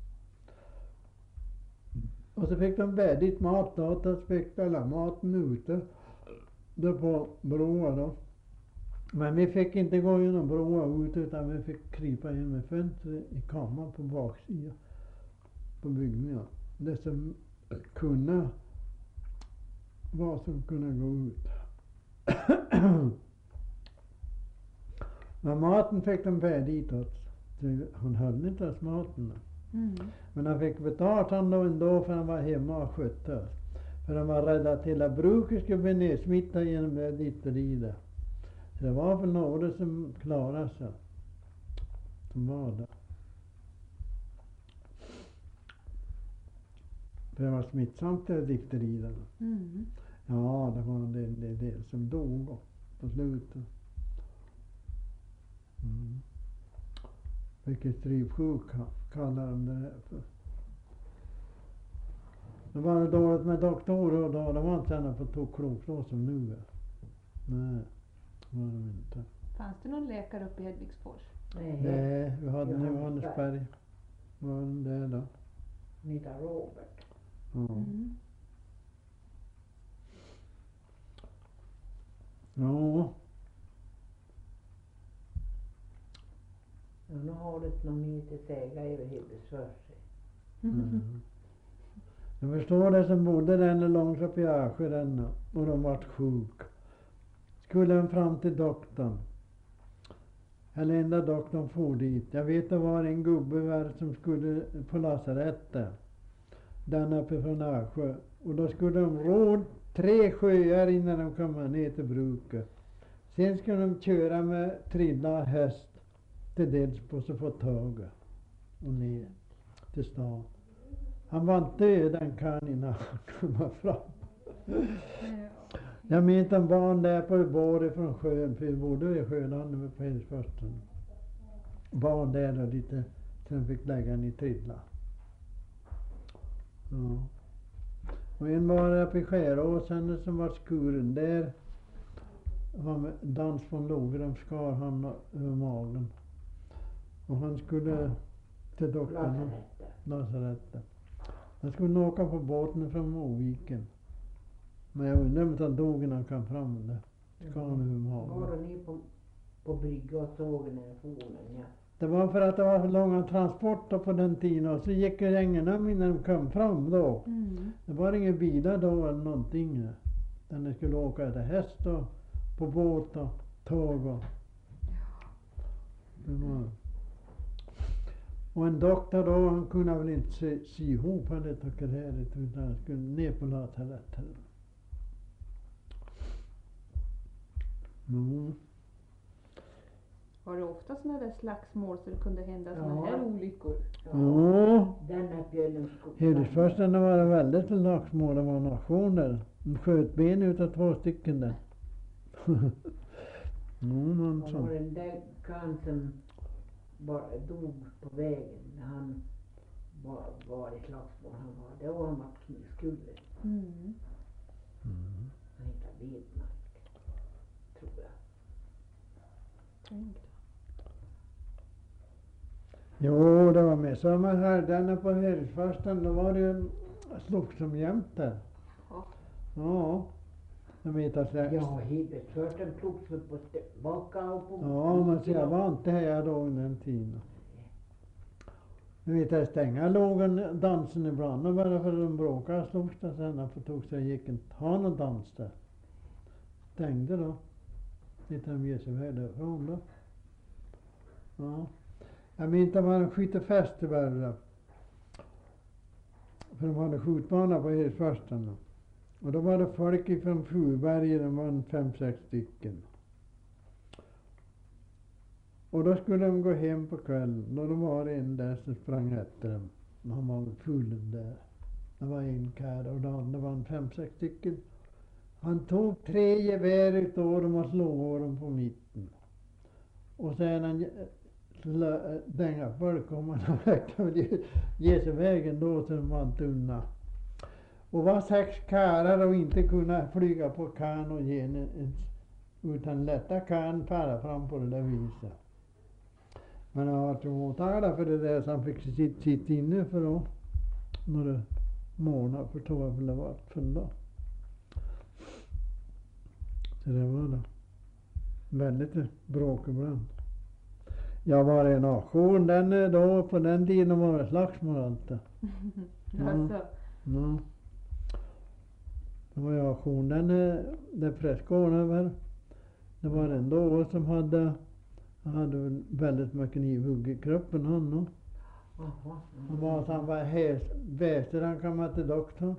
Och så fick de bädigt mat då, och så fick de alla maten ute. Då på broar då. Men vi fick inte gå genom broar ut utan vi fick krypa in med fönstret i kammaren på baksidan. På byggnaden. Det som kunde, vad som kunde gå ut. Men maten fick de bädigt åt. Han höll inte ens maten. Mm. Men han fick betalt han då ändå för han var hemma och skötte. För han var rädda till att bruket skulle bli nedsmittat genom det difteri där. Så det var för några som klarade sig. Som var där. För det var smittsamt det difteri där. Mm. Ja, det var en del som dog på slutet. Mm. Vilket strypsjuka kallar de det här för. Det var det dåligt med doktorer och då. De var inte sådana på tok klokt då som nu är. Nej, det var de inte. Fanns det någon läkare uppe i Hedvigsfors? Nej, vi hade nu Johannesberg. Var den där då? Nita Robert. Ja. Mm. Ja. Och nu har det någon mer till säga över Hedvigsfors. Mm. Jag förstår det som bodde den långt upp i Arsjö den och de vart sjuk. Skulle de fram till doktorn. Eller enda doktorn for dit. Jag vet det var en gubbe där som skulle på lasarettet. Den uppe från Arsjö. Och då skulle de råd 3 sjöar innan de kom ner till bruket. Sen skulle de köra med trilla häst till Delsbo och få tåget. Och ner till stan. Han var inte död den karln innan han kom fram. Jag minns en barn där på båret från sjön, för vi bodde i Sjöland på Hedvigsforsen. Barn där och lite, sen fick lägga en i trilla. Ja. Och en var uppe i Skäråsen som var skuren där. Var med dans från lågor, de skar han över magen. Och han skulle till doktorn. Lasarettet. Han skulle åka på båten från Moviken. Men jag undrar om han dog innan han kom fram där. Skar han över magen. Var ni på brygga och såg den här fornen, ja. Det var för att det var för långa transporter på den tiden och så gick ju regnen innan de kom fram då. Mm. Det var inga bilar då eller någonting. Utan de skulle åka till häst och på båt och tåg och. Det var. Och en doktor då, han kunde väl inte sy ihop det tycker det utan han skulle ner på lasarettet. Mm. Var det ofta sådana där slagsmål så det kunde hända sådana Ja. här olyckor? Ja. Den här fjällen Hedvigsforsen var det väldigt slagsmål, det var nationer. De sköt ben utav 2 stycken där. Någon Och sån. den där karln som bara dog på vägen. Han var i slagsmål han var. Det var Mats Knivskulle. Mm. Mm. Han heter Wedmark, tror jag. Tänk. Jo, det var med samma här. Den är på Hirdsfarsten. Då var det ju slogs som jämt där. Ja. Ja. Jag vet att det... Ja, Hibbersförsten togs upp på Baka och på... Ja, men så jag var inte här då den tiden. Jag vet att Stänga låg en dansen ibland och bara för de bråkade slogs det sen för tog sig gick inte ha någon dans där. Stängde då. Lite de ger sig iväg därifrån då. Ja. Jag minns att man skyttefestival där. För de hade skjutbana på Hirdsfarsten då. Och då var det folk ifrån Fuberget, det var 5-6 stycken. Och då skulle de gå hem på kvällen och då var det en där som sprang efter dem. Han var full där. Det var en karl och det var 5-6 stycken. Han tog 3 gevär utav dem och slog dem på mitten. Och sen han dänga folk om han verkligen ge sig vägen då så de var inte unna. Och var 6 karlar och inte kunna flyga på kan och ge utan lätta kan fara fram på det där viset. Men han var så mottagad för det där så han fick sitta inne för då några månader för tog jag väl var full då. Så det var det. Väldigt bråk ibland. Jag var en auktion den då på den tiden var det slagsmål alltid. Alltså. Ja. Det var ju auktionen där prästgården över. Det var en då som hade väldigt mycket knivhugg i kroppen han då. Han var väster han kom till doktorn.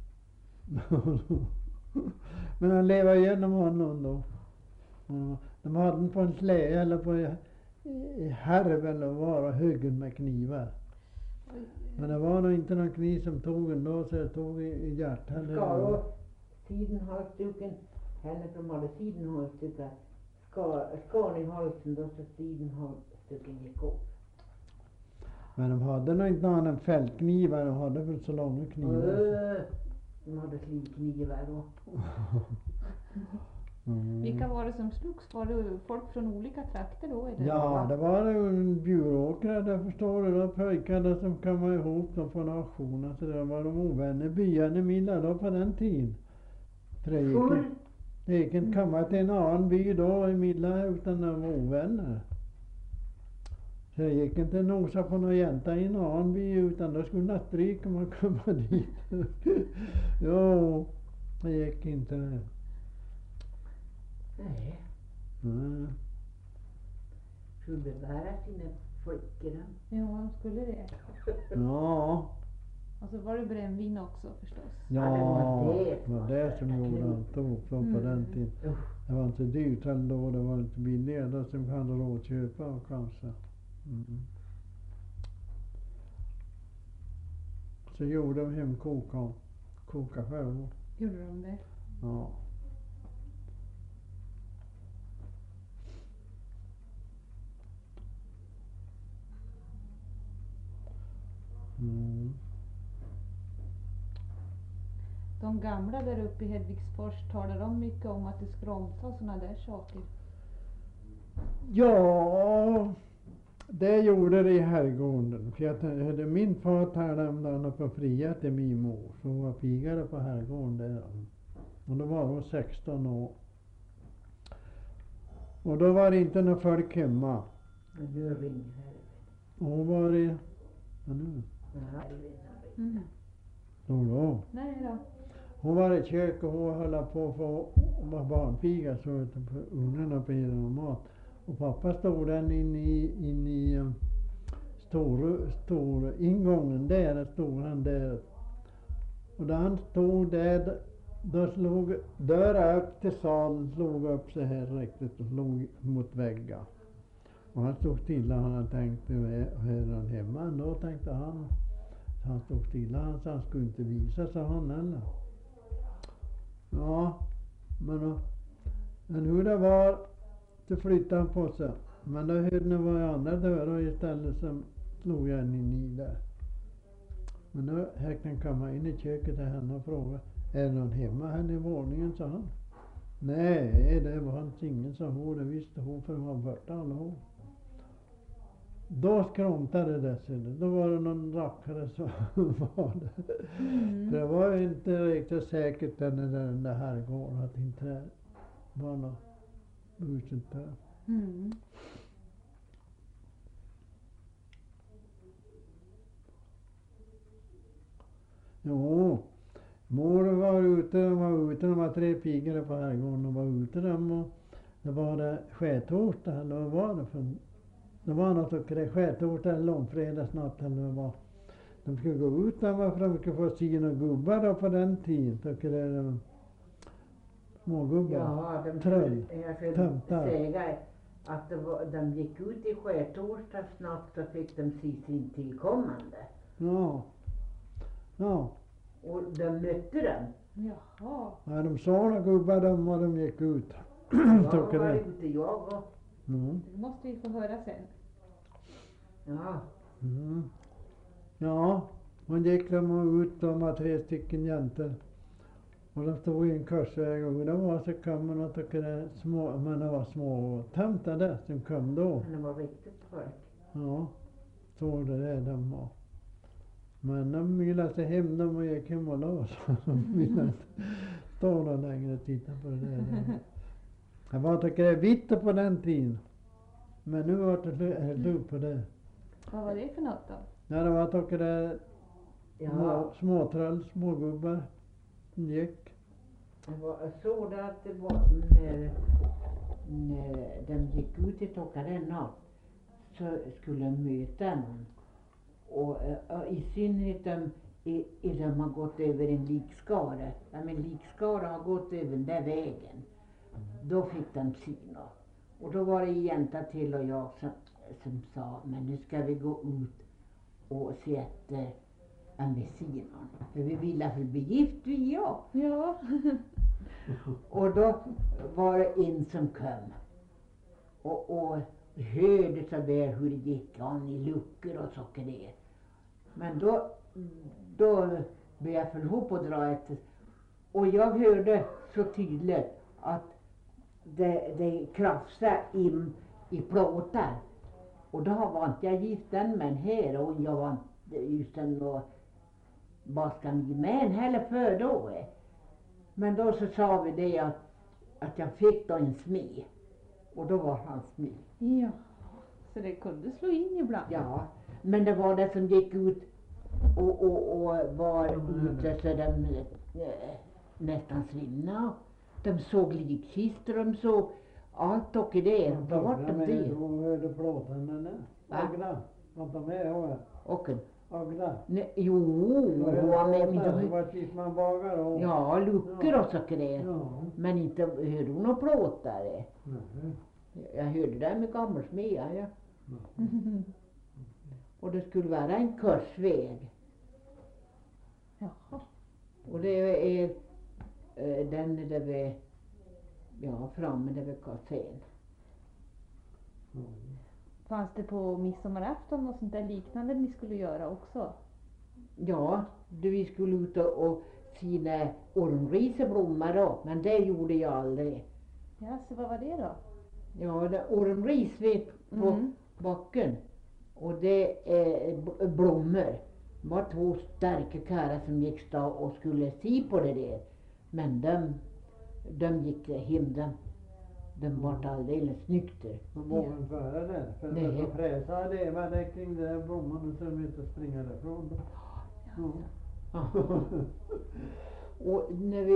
Men han levde igenom honom då. De hade den på en släde eller på i härv eller var och huggen med knivar. Men det var nog inte någon kniv som tog en då så jag tog i hjärtat. Skar sidenhalsduken, henne som hade sidenhalsdukar, skar i halsen då så sidenhalsduken gick upp. Men de hade nog inte någon fältknivar, de hade väl så långa knivar. De hade slivknivar då. Vilka var det som slogs? Var det folk från olika trakter då? Eller? Ja, det var en bjuråkare där förstår du. Då pojkarna som kom ihop då på nationen. Så det var de ovänner byarna mina då på den tiden. För det gick inte komma till en annan by då i Milla utan de var ovänner. Så det gick inte nosa på någon jänta i en annan by utan då skulle man stryka om man komma dit. Jo, det gick inte det. Nej. Mm. Skulle bära sina flickor. Ja, de skulle det. Ja. Och så var det brännvin också förstås. Ja, det var det som gjorde han tog från på den tiden. Det var inte dyrt heller då, det var inte billigare då som hade råd att köpa kanske. Mm. Så gjorde de hem koka själva. Gjorde de det? Ja. Mm. De gamla där uppe i Hedvigsfors talar de mycket om att det skrompar och såna där saker. Ja, det gjorde det i herrgården. För jag hade min far talade om det på fria till min mor. Så hon var pigare på herrgården där. Och då var hon 16 år. Och då var det inte några folk hemma. Det gör vi inte här. Och hon var i... Vad nu? Mm. Då. Nej då. Hon var i kök och hon höll på att få barnpiga så att ungarna på mat. Och pappa stod den in i stor ingången där, stod han där. Och då han stod där, då slog dörren upp till salen, slog upp så här riktigt och slog mot väggen. Och han stod stilla, han tänkte, är han hemma ändå, tänkte han. Så han stod stilla, han skulle inte visa sig han heller. Ja, men hur det var, så flyttade han på sig. Men då hörde ni vad i andra dörrar istället som slog jag in i där. Men då fick han komma in i köket till henne och fråga, är det någon hemma här i våningen, sa han. Nej, det var ingen, sa hon. Det visste hon, för hon var borta alla år. Då skromtade det sig. Då var det någon rackare som var det. Det var inte riktigt säkert den där herrgården att inte det var något buset där. Jo, mor var ute, de var 3 pigor på herrgården och var ute dem, och det var det skärtorsdag, eller vad var det för, det var något och det skärtorsdag eller långfredagsnatt eller vad det var. De skulle gå ut där för de skulle få se några gubbar då på den tiden, och det är smågubbar. Ja, jag skulle Tömtar. säga att de gick ut i skärtorsdagsnatt, så fick de se sin tillkommande. Ja. Ja. Och de mötte dem. Jaha. Ja, de såg några gubbar de, och de gick ut. Jag Tycker var det. ute, jag och... Det måste vi få höra sen. Ja. Ja, hon gick de ut, de var 3 stycken jäntor. Och de stod i en korsväg, och det var så kom man och tyckte det små, men det var små tömtade som kom då. Men det var riktigt folk. Ja, såg det där de var. Men de ville sig hem, de gick hem och la sig. De ville inte stå där längre och titta på det där. Jag var tycker det är vitt på den tiden. Men nu var det slut på det. Vad var det för något då? Ja, det var tycker det Ja, småtroll, smågubbar som gick. jag såg det att det var när de gick ut i den natt, så skulle de möta någon. Och i synnerhet de har gått över en likskara. Ja, men likskara har gått över den där vägen. Då fick de syna. Och då var det jänta till och jag som sa, men nu ska vi gå ut och se efter en vecina. För vi ville väl bli gift, vi och. Ja. Och då var det en som kom. Och hörde så där hur det gick an i luckor och så där. Men då började jag för ihop och dra ett. Och jag hörde så tydligt att det krafsade in i plåtar. Och då var inte jag gift än, men här, och jag var inte just en baskamig män heller för då. Men då så sa vi det att jag fick då en smed. Och då var han smed. Ja. Så det kunde slå in ibland. Ja, men det var det som gick ut och var ute så de nästan svimnade. De såg likkistor, de såg allt och det. Då var de det. Hon hörde plåten den där. Va? Agda. Vad de är hon. Och Agda. jo, hon var med Det mig. var typ man bagar och. Ja, luckor och så det. Ja. Men inte hörde hon några plåtare. Nej. Jag hörde det med gammelsmedjan, ja. Och det skulle vara en korsväg. Jaha. Och det är den där vi, ja, framme där vi kassan. Fanns det på midsommarafton och sånt där liknande ni skulle göra också? Ja, vi skulle ut och sina ormriseblommor då, men det gjorde jag aldrig. Ja, så vad var det då? Ja, det ormris vet på backen. Och det är blommor. Det var 2 starka karlar som gick stå och skulle se på det där. Men de gick hem, de var alldeles nykter. Man vågade föra det. För Nej. att fräsa det var det kring de där blommorna så de inte springer därifrån. Ja. Ja. Och när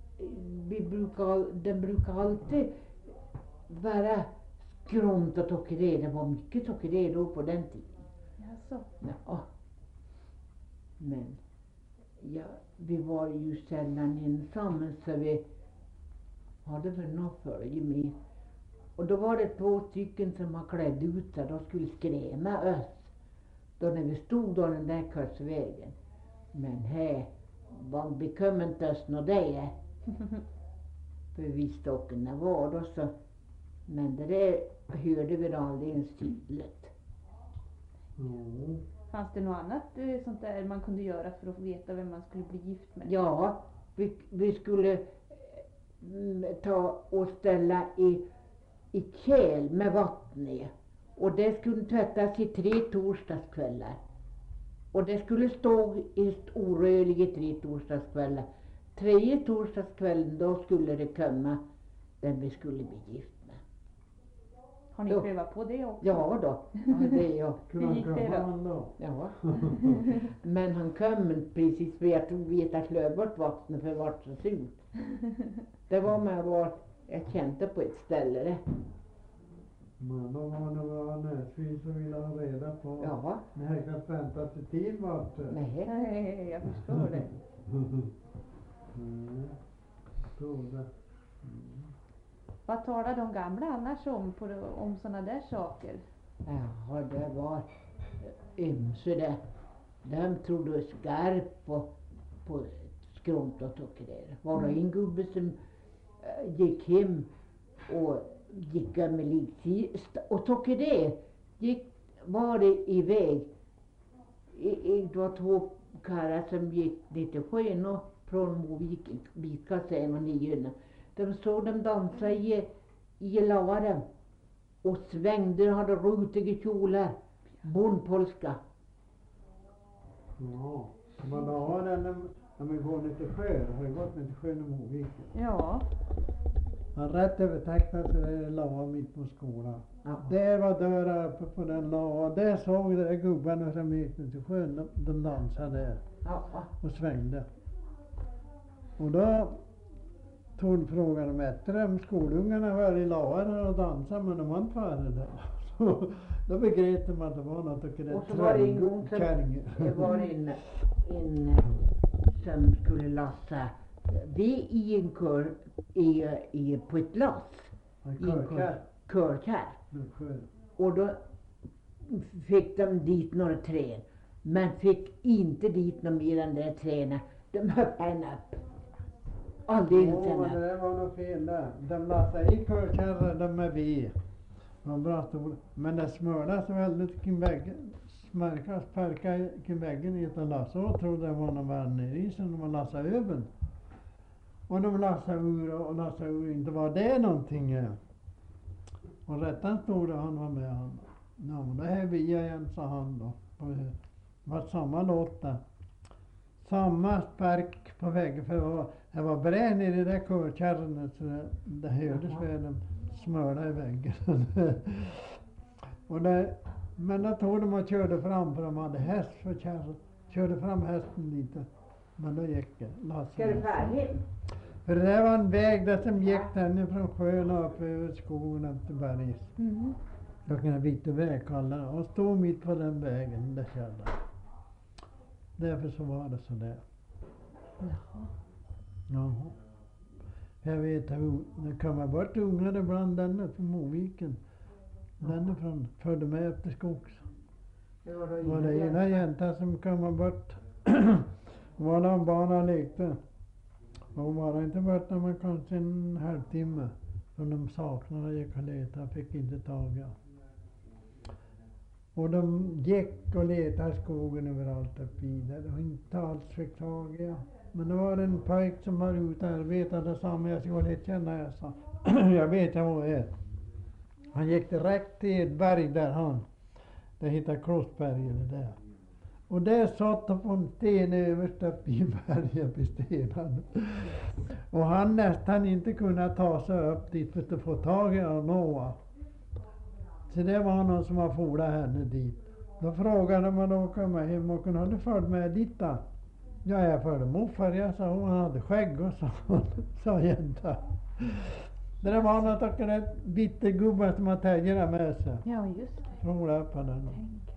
den brukar alltid vara skromt och tockeré. Det var mycket tockeré då på den tiden. Jaså? Ja. Men ja, vi var ju sällan ensamma, så vi hade väl något följe med. Och då var det 2 stycken som var klädda ut sig. De skulle skrämma oss. Då när vi stod då den där korsvägen. Men här var bekom inte oss nå det. För vi visste också när var då så. Men det där hörde vi alldeles tydligt. Fanns det något annat sånt där man kunde göra för att få veta vem man skulle bli gift med? Ja, vi skulle ta och ställa i kärl med vatten i. Och det skulle tvättas i 3 torsdagskvällar. Och det skulle stå i orörlig i 3 torsdagskvällar. 3 torsdagskvällen då skulle det komma den vi skulle bli gift med. Har ni Jo. prövat på det också? Ja då, ja, det är jag. Kunde gick det komma då? han då? Ja. Men han kom inte precis för jag tog veta slö bort vattnet för det var så surt. Det var med vad jag kände på ett ställe det. Men då var det bra näsvis och ville ha reda på. Ja, Ni har inte väntat till tid vart det. nej. Nej, jag förstår det. Tog det. Vad talar de gamla annars om sådana där saker? Jaha, det var ymse det. De trodde skarp på skrunt och socker där. Var det en gubbe som gick hem och gick med liksist och socker där var det iväg. Det var 2 karlar som gick lite skön och från Movika sen och Nygynna. De såg dem dansa i laren och svängde, hade rutiga kjolar, bondpolska. Ja, men då har den, när man går ner till sjö, har det gått ner till sjön i Moviken. Ja. Han rätt övertäckte så det är lava mitt på skolan. Ja. Där var dörrar uppe på den lava. Där såg de där gubbarna som gick ner till sjön. De dansade där Ja, och svängde. Och då tog frågan om efter dem. Skolungarna var i lavar och dansade men de var inte före där. Så då begrep de att det var något och och så var det en gång som det var en som skulle lassa vi i en kör på ett lass. Körkär. Och då fick de dit några träd. Men fick inte dit några mer än de träna. De hoppade en upp. Alldeles en Åh, upp. det var nog fel där. De lassade i körkärrar, de med ved. De var bra stora. Men det smördes väldigt kring väggen. Sparka kring väggen i ett lass. Och trodde det var någon värld i sen de lassade över. Och de lassade ur inte var det någonting. Och rättan stod det han var med han. Ja, men det här vi igen, sa han då. Det var samma låt där. Samma spark på väggen för det var brän i det där körkärren så det hördes väl de smörda i väggen. Men då tog de och körde fram för de hade häst för kärren. Körde fram hästen lite. Men då gick det. Ska du färdig? För det där var en väg där som gick den från sjön och upp över skogen upp till berget. Mm. Då kan jag byta väg kalla det. Och stod mitt på den vägen där kärran. Därför så var det så där. Jaha. Jaha. Jag vet att det kommer bort ungar ibland den från Moviken. Den från följde med upp till skogs. Var det ena jänta som kom bort. Var de barnen lekte. Och hon var inte bort när man kanske en halvtimme. För de saknade gick och letade, fick inte tag i. Och de gick och letade i skogen överallt uppe i där. Och inte alls fick tag i. Men det var en pojk som var ute och arbetade och sa men jag ska lite känna. Jag sa jag vet jag vad det är. Han gick direkt till ett berg där han. Det heter Klossberget där. Och där satt han på en sten överst upp i berget på stenen. Och han nästan inte kunde ta sig upp dit för att få tag i honom. Så det var någon som har folat henne dit. Då frågade man då komma hem och kunde du följt med dit då? Ja, jag följde morfar, jag sa hon hade skägg och sa jänta. Det var något av den bittergubbar som har täggerna med sig. Ja, just det. Fola upp henne. Tänk.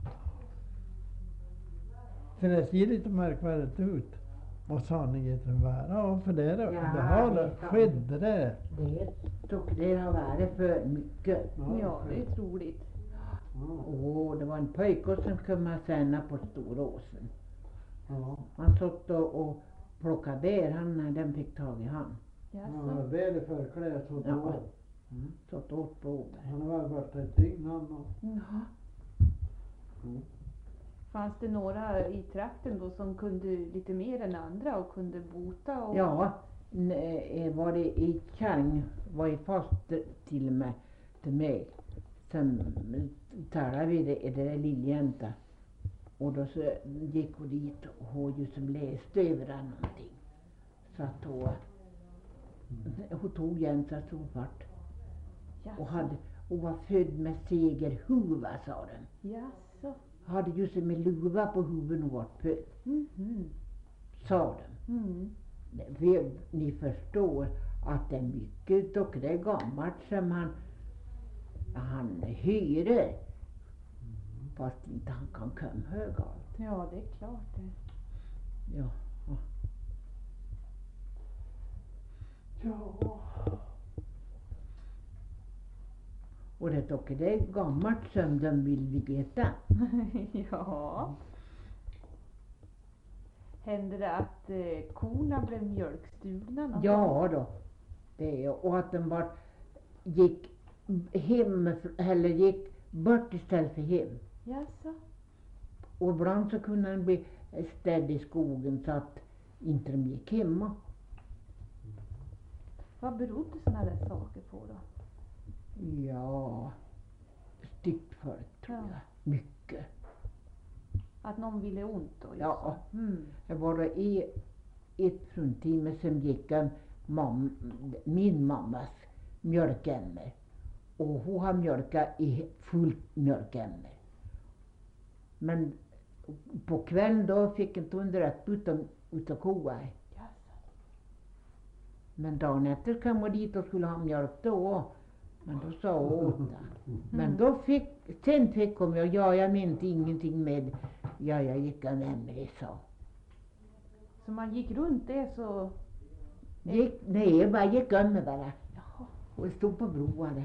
Så det ser lite märkvärdigt ut. Och sanningen vara. Ja, för det har det skedde det. Det har varit för mycket. Ja, det är troligt. Det var en pojke som kom senare på Storåsen. Ja. Han satt och plockade bär när den fick tag i han. Ja, Jaså? väl för kläder så Ja. då. Satt åt på. Han har varit borta ett dygn han och. Jaha. Fanns det några i trakten då som kunde lite mer än andra och kunde bota? Och... Ja, var det i Kärring var ju fast till och med till mig. Sen talade vi det där liljänta. Och då så gick hon dit och hon ju som läste över någonting. Så att hon tog jänta så fart. Och var född med segerhuva, sa den. Jaså? Hade ju som en luva på huvudet och vart född. Sa den. Ni förstår att det är mycket och det är gammalt som han hyrer. Fast inte han kan komma hög allt. Ja, det är klart det. Ja. Ja. Och det tycker det är gammalt som de vill veta. Ja. Hände det att korna blev mjölkstulna någon gång? Ja då. Det är, och att de gick hem eller gick bort istället för hem. Jaså? Och ibland så kunde den bli ställd i skogen så att inte de gick hemma. Vad berodde sådana där saker på då? Ja, styggt folk tror Ja. jag. Mycket. Att någon ville ont då? Just Ja. så. Mm. Jag var då i ett fruntimmer som gick min mammas mjölkämmer. Och hon har mjölkat i fullt mjölkämmer. Men på kvällen då fick inte hon rätt utav koa. Jaså? Men dagen efter kom hon dit och skulle ha mjölk då. Men då sa hon åt det. Men då sen fick hon jag minns ingenting med. Jag gick av nämlig, sa. Så man gick runt det så... Nej, jag bara gick över bara. Jaha. Och stod på broar.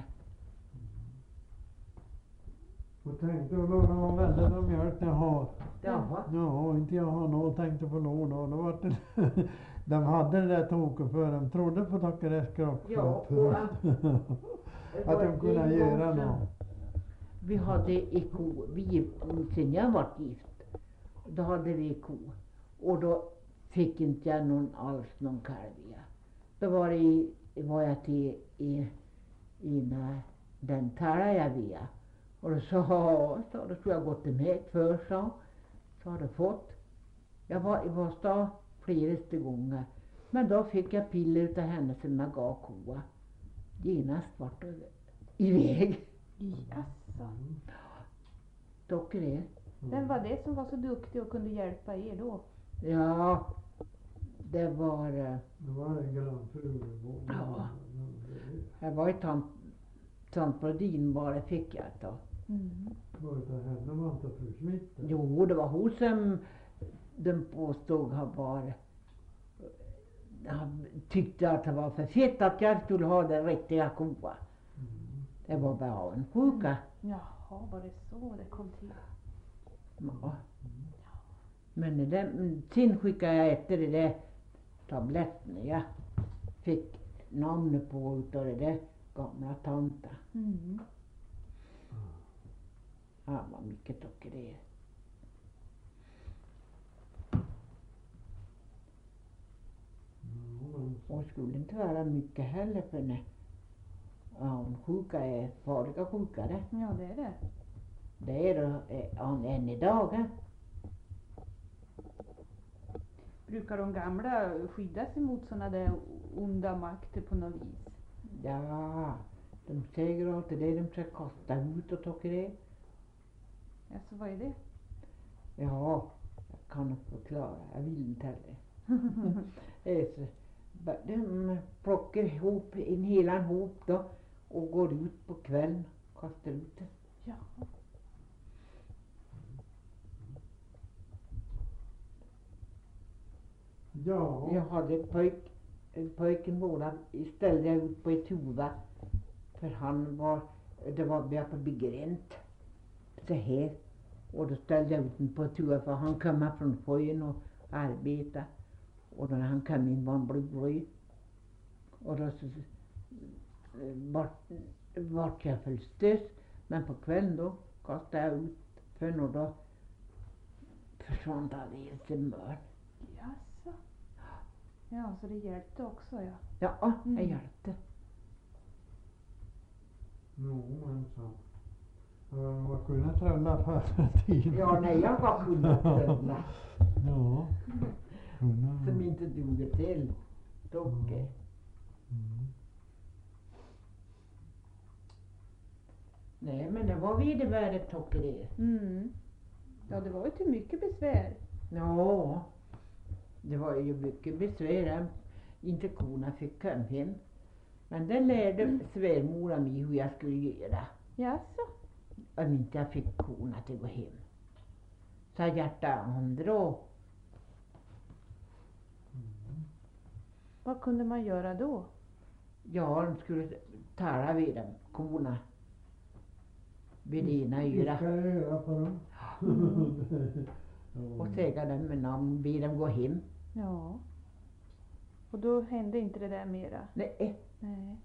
Och tänkte då det var väldigt om mjölk jag har. Jaha. Ja, inte jag har något tänkte på lån då. Då var det de hade det där token för dem. Trodde på Tackares kropp. Ja, och Att de kunde göra något. Vi hade en ko, sen jag var gift, då hade vi ko. Och då fick inte jag någon kalv. Då var jag till den talade jag via. Och då sa då skulle jag gått till mig för, så hade fått. Jag var stad flera gånger. Men då fick jag piller utav henne som jag gav koa. Genast vart det iväg. Jaså? Dock det. Vem var det som var så duktig och kunde hjälpa er då? Ja, det var... Det var en grannfru. Ja. Jag var i tant Brodin bara fick jag ta. Var det henne var inte försmittad? Jo, det var hon som de påstod han tyckte att det var för fett att jag skulle ha den riktiga koa. Det var bara en sjuka. Jaha, var det så det kom till? Ja. Men sen skickade jag efter det där tabletterna. Jag fick namnet på utav det där gamla tanten. Ja, vad mycket tycker det är. Och skulle inte vara mycket heller för när sjuka är farliga sjukare. Ja, det är det. Det är det än idag. Brukar de gamla skydda sig mot sådana där onda makter på något vis? Ja, de säger alltid det de ska kasta ut och tycker det. Alltså, vad är det? Ja, jag kan nog förklara. Jag vill inte heller. De plockar ihop en hel hop då och går ut på kvällen och kastar ut det. Ja. Ja. Jag hade pojken vårdad, ställde jag ut på ett huva för det var börjat på byggrent så här. Och då ställde jag ut den på ett huva för han kom från sjön och arbeta. Och då när han kom in var han blodröd. Och då så vart jag förstås. Men på kvällen då kastade jag ut för och då försvann alldeles i mörn. Jaså? Ja, så det hjälpte också ja. Ja, det Mm. hjälpte. Jo, men så. Vad kunde trölla förr i tiden? Ja, nej, jag var kunnat trölla. Ja. Kunde. Som inte duger till. Docke. Mm. Nej, men det var vedervärdigt tycker det. Mm. Ja, det var ju till mycket besvär. Ja, det var ju mycket besvär. Inte korna fick komma hem. Men det lärde svärmor mig hur jag skulle göra. Jaså? Om inte jag fick korna till att gå hem. Sa hjärta andra. Vad kunde man göra då? Ja, de skulle tala vid dem, korna. Vid det ena örat. Ska jag göra på dem? Och säga dem med namn, be dem gå hem. Ja. Och då hände inte det där mera? Nej, Nej.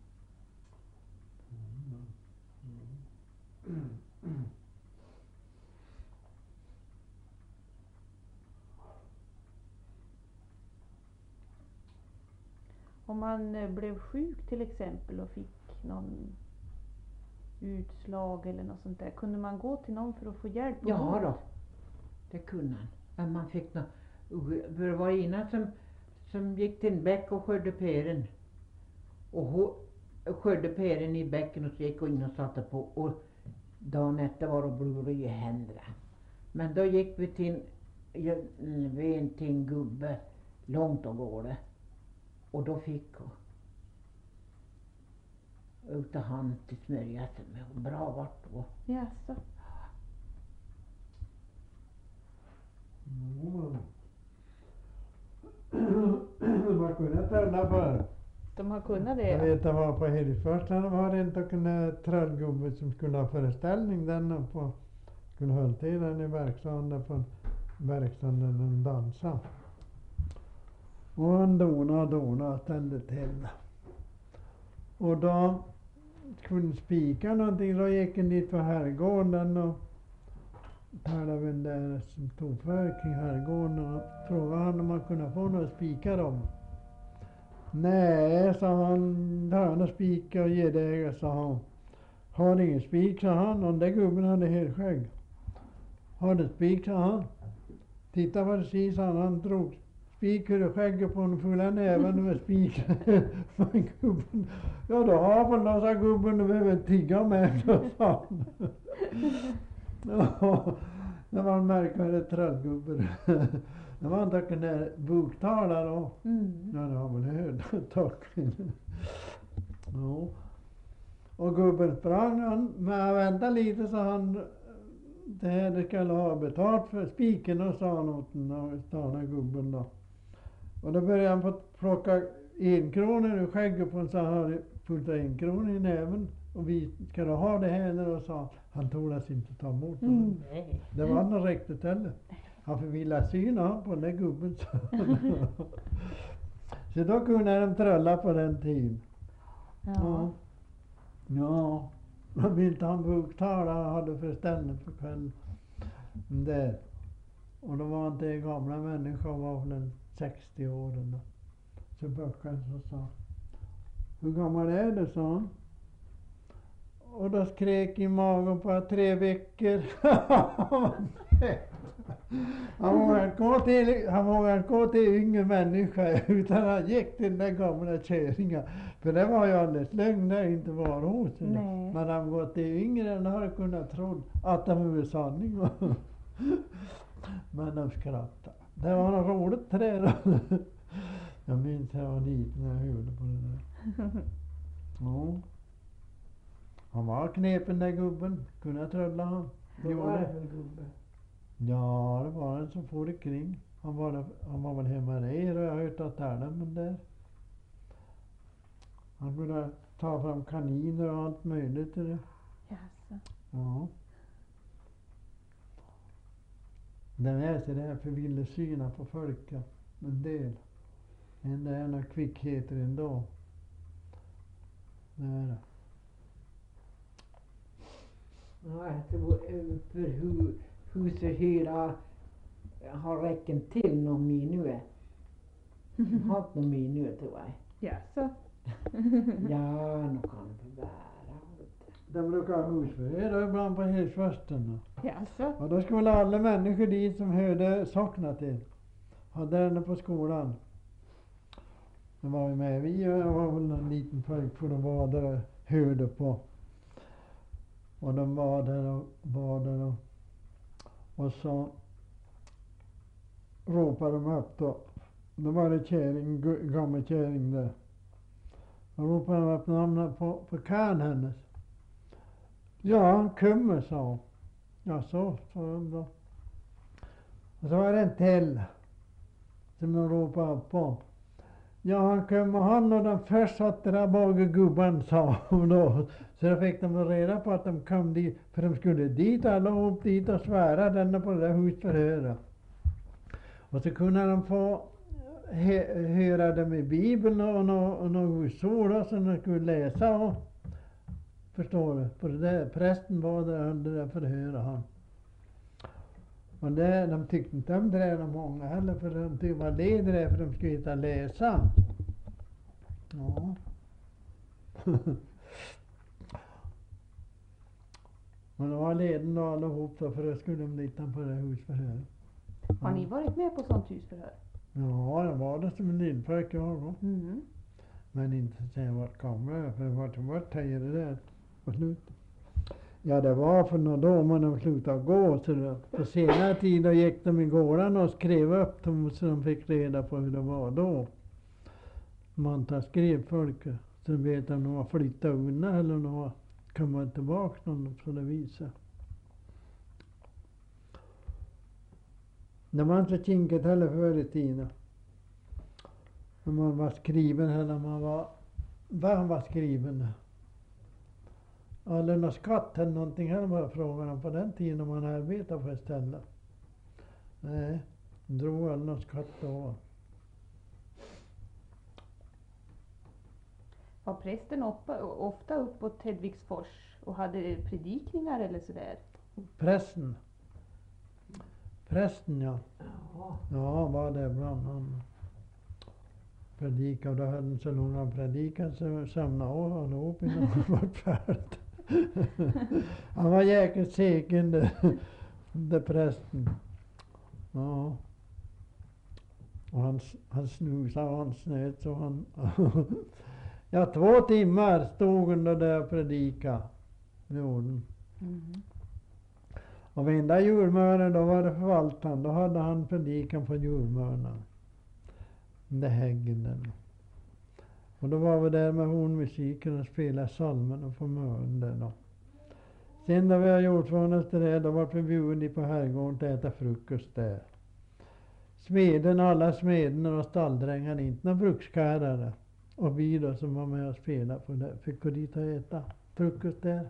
Om man blev sjuk till exempel och fick någon utslag eller något sånt där, kunde man gå till någon för att få hjälp? och ja vård? då. Det kunde han. Men man fick nå. För det var ena som gick till en bäck och skörde pären. Och hon skörde pären i bäcken och så gick hon in och satte på. Och dagen efter var det blod i händerna. Men då gick vi till en gubbe långt av gårde. Och då fick hon utav han till smörjelsen med. Och bra vart då. Jaså? Jo, men man kunde trölla förr. De har kunnat det? Jag Ja. vet, det var på Hillsfors, det var inte en tröllgubbe som skulle ha föreställning, den på, skulle hålla till den i verkstaden, där på verkstaden där den dansade. Och han donade och ställde till. Och då skulle spika någonting, så gick han dit på herrgården och talade med den där som tog för kring herrgården och frågade han om man kunde få några spikar dem. Nej, sa han, har några spikar och ge dig, sa han. Har du ingen spik, sa han, och den där gubben hade helskägg. Har du spik, sa han. Titta vad det säger, sa han, han drog spik ur skägget på den fulla näven med spik. Gubben, ja då har man då, sa gubben, du behöver tigga med, sa han. Ja, det var en märkvärdig tröllgubbe. Det var inte den där boktalare då. Mm. Ja, det har väl hört tack. Ja. Och gubben sprang, men han väntade lite så han, det här det skulle ha betalt för spiken, och sa han åt den och stannade gubben då. Och då började han få plocka 1 kronor ur skägget på en, så han hade fullt av 1 kronor i näven. Och vi ska du ha det här, och sa han tordes inte ta emot honom. Mm. Nej. Det var nog riktigt heller. Han förvillade synen på den där gubben. Så då kunde de trölla på den tiden. Ja. Ja. Om inte han boktalare hade förställning på kvällen. Där. Och då var inte gamla människor, var väl en 60 år eller nåt. Så böckade han och sa: hur gammal är du, sa han. Och då skrek i magen på 3 veckor. Han vågade inte gå till yngre människa, utan han gick till den där gamla kärringen. För det var ju alldeles lögn, det inte var hos henne. Nej. Men han gått till yngre, än hade kunnat tro att det var sanning. Men de skrattade. Det var något roligt det då. Jag minns jag var liten när jag hörde på det där. Ja. Han var knepen där gubben. Kunde trölla han. Vad var det Gjorde. för gubbe? Ja, det var en som for ikring. Han var väl hemma där, och jag har hört att det är men där. Han kunde ta fram kaniner och allt möjligt till det. Jaså. Ja. Den är så där förvillesyna på folk, ja. En del. Det är några kvickheter ändå. Det är det. Ja, jag tror för hur så hela har räcken till någon minut. Har inte någon minut tror jag. Jaså? Ja, nu kan det vara. De brukar ha husförhör ibland på Hirschförsten. Jaså? Och då skulle alla människor dit som hörde sockna till. Hade henne på skolan. Det var ju med. Jag var väl en liten pojk för de var där och hörde på. Och de var där och så ropade de upp då. Då var det gammal kärring där. Då ropade de upp namnet på karln hennes. Ja, han kommer, sa hon. Ja, så de då. Och så var det en till som de ropade upp på. Ja, han kommer, han och den först satt där bakom gubben, sa hon då. Så då fick de reda på att de kom dit, för de skulle dit, alla upp dit och svära denna på det där husförhöret. Och så kunde de få höra dem i Bibeln och något ord som de skulle läsa. Och, förstår du? På det där, prästen var där under det förhöret han. Och det, de tyckte inte om det där många heller, för de tyckte var leder det, för de skulle inte läsa. Ja. Men de var leden då allihop då, för då skulle de lita på det husförhöret. Har ni varit med på sånt husförhör? Ja, jag var det som en lillpojke jag då. Mm. Men inte sen vart kommer jag, för vart tajade det där på slutet. Ja, det var för några år man de slutade gå. Så då, på senare tid då gick de i gården och skrev upp dem så de fick reda på hur det var då. Man tar skrev folk så de vet om de har flyttat undan eller om de har kommit tillbaka någon så det visar. Det var inte kinkigt heller förr i tiden. När man var skriven eller man var, vem var skriven? Eller någon skatt eller någonting här var frågan om på den tiden när man arbetade på ett ställe. Nej, drog alla någon skatt då. Var prästen ofta uppåt Hedvigsfors och hade predikningar eller sådär? Prästen ja. Ja, var det ibland han predikade. Då hade han så långa predikan så samlade han ihop innan han var färdig. Han var jäkligt segen det prästen. Ja. Och han snusade och han snöt så han... Ja, 2 timmar stod han där och predikade. Mm. Och varenda julmönen då var det förvaltaren. Då hade han predikan på julmönen. Det häggen den. Och då var vi där med hornmusiken och spelade psalmen på mönen där då. Sen när vi har gjort från oss det då var vi bjudna på herrgården till att äta frukost där. Alla smederna och stalldrängarna, inte några brukskärare. Och vi då som var med och spelade på det fick gå dit och äta frukost där.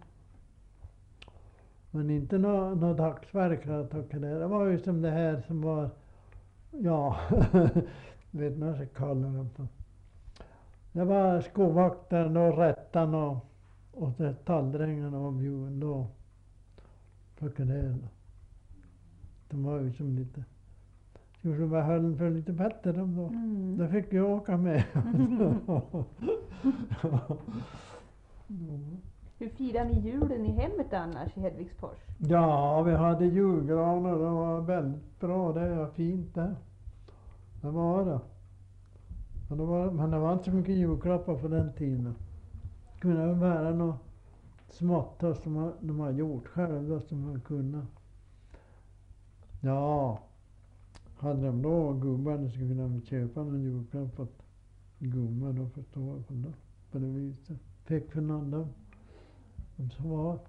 Men inte något dagsverk att ta det. Det var ju som det här som var, ja, vet inte vad jag ska kalla dem för. Det var skovakten och rättan och talldrängarna var bjuden då. Plocka det då. De var ju som lite, skulle vara höllen för lite bättre de då. Då fick jag åka med. Hur firar ni julen i hemmet annars i Hedvigsfors? Ja, vi hade julgranar och det var väldigt bra. Det var fint det. Det var det. Men det var inte så mycket julklappar på den tiden. Det kunde väl vara något smått som de har gjort själva som man kunde. Ja, hade de då gubbarna så kunde de köpa någon julklapp åt gubbar då förstår jag på det viset. Fick för någon då. Så var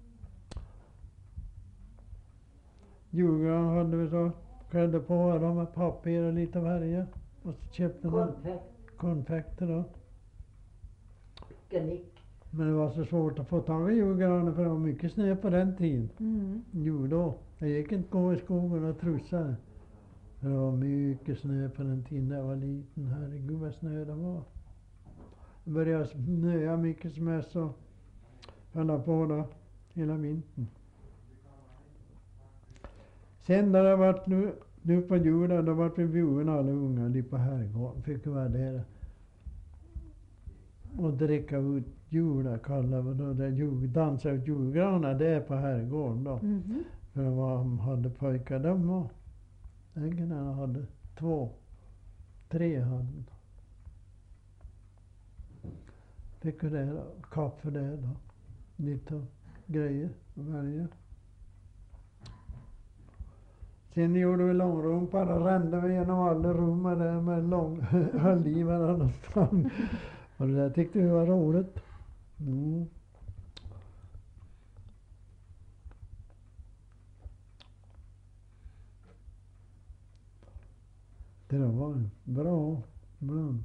julgran hade vi så klädde på dem med papper och lite varje. Och så köpte man konfekter då. Men det var så svårt att få tag i julgranen för det var mycket snö på den tiden. Jo då. Jag gick inte gå i skogen och trussade. Det var mycket snö på den tiden jag var liten. Herregud vad snö det var. Det började snöa mycket snö så höll på då hela vintern. Sen när det varit nu Nu på julen då var vi bjudna alla unga dit på herrgården. Fick vara där och dricka ut julakalla och då det dansa ut julgranar där på herrgården då. Mhm. För de hade pojkar de och äggarna hade 2, 3 hade de. Fick vi det då, kaffe där då. Lite grejer och välja. Sen gjorde vi långrumpar och rände vi genom alla rum där med höll i varandra fram. Och det där tyckte vi var roligt. Mm. Det var bra ibland.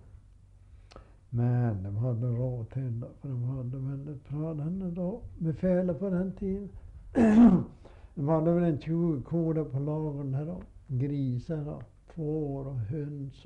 Men de hade råd till det, för de hade väldigt bra den då. Befälet på den tiden. De hade väl en 20 kor på lagen här då. Grisar och får och höns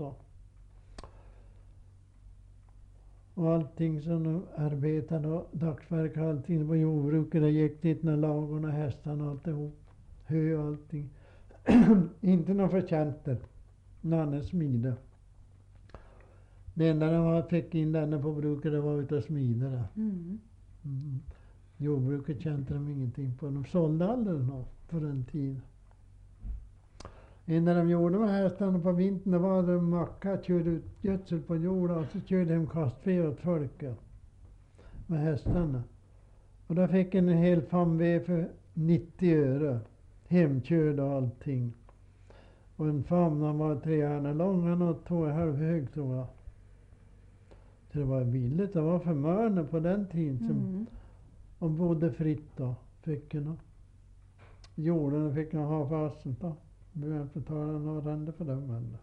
och allting som de arbetade och dagsverk och allting på jordbruket. Det gick dit när lagen och hästarna och alltihop. Hö och allting. Inte någon förtjänster. Nanne smide. Det enda de fick in denne på bruket det var utav smide det. Mm. Mm. Jordbruket kände de ingenting på. De sålde aldrig något på den tiden. Innan de gjorde med hästarna på vintern det var det macka, körde ut gödsel på jorden och så körde de kastve åt folket med hästarna. Och då fick en hel famn för 90 öre. Hemkörd och allting. Och en famn var 3 hörnor lång och 2,5 hög tror jag. Så det var billigt. Det var förmögna på den tiden som Mm. de bodde fritt då. Fick en jorden fick en ha fast då. Behövde inte betala några räntor för dem ändå.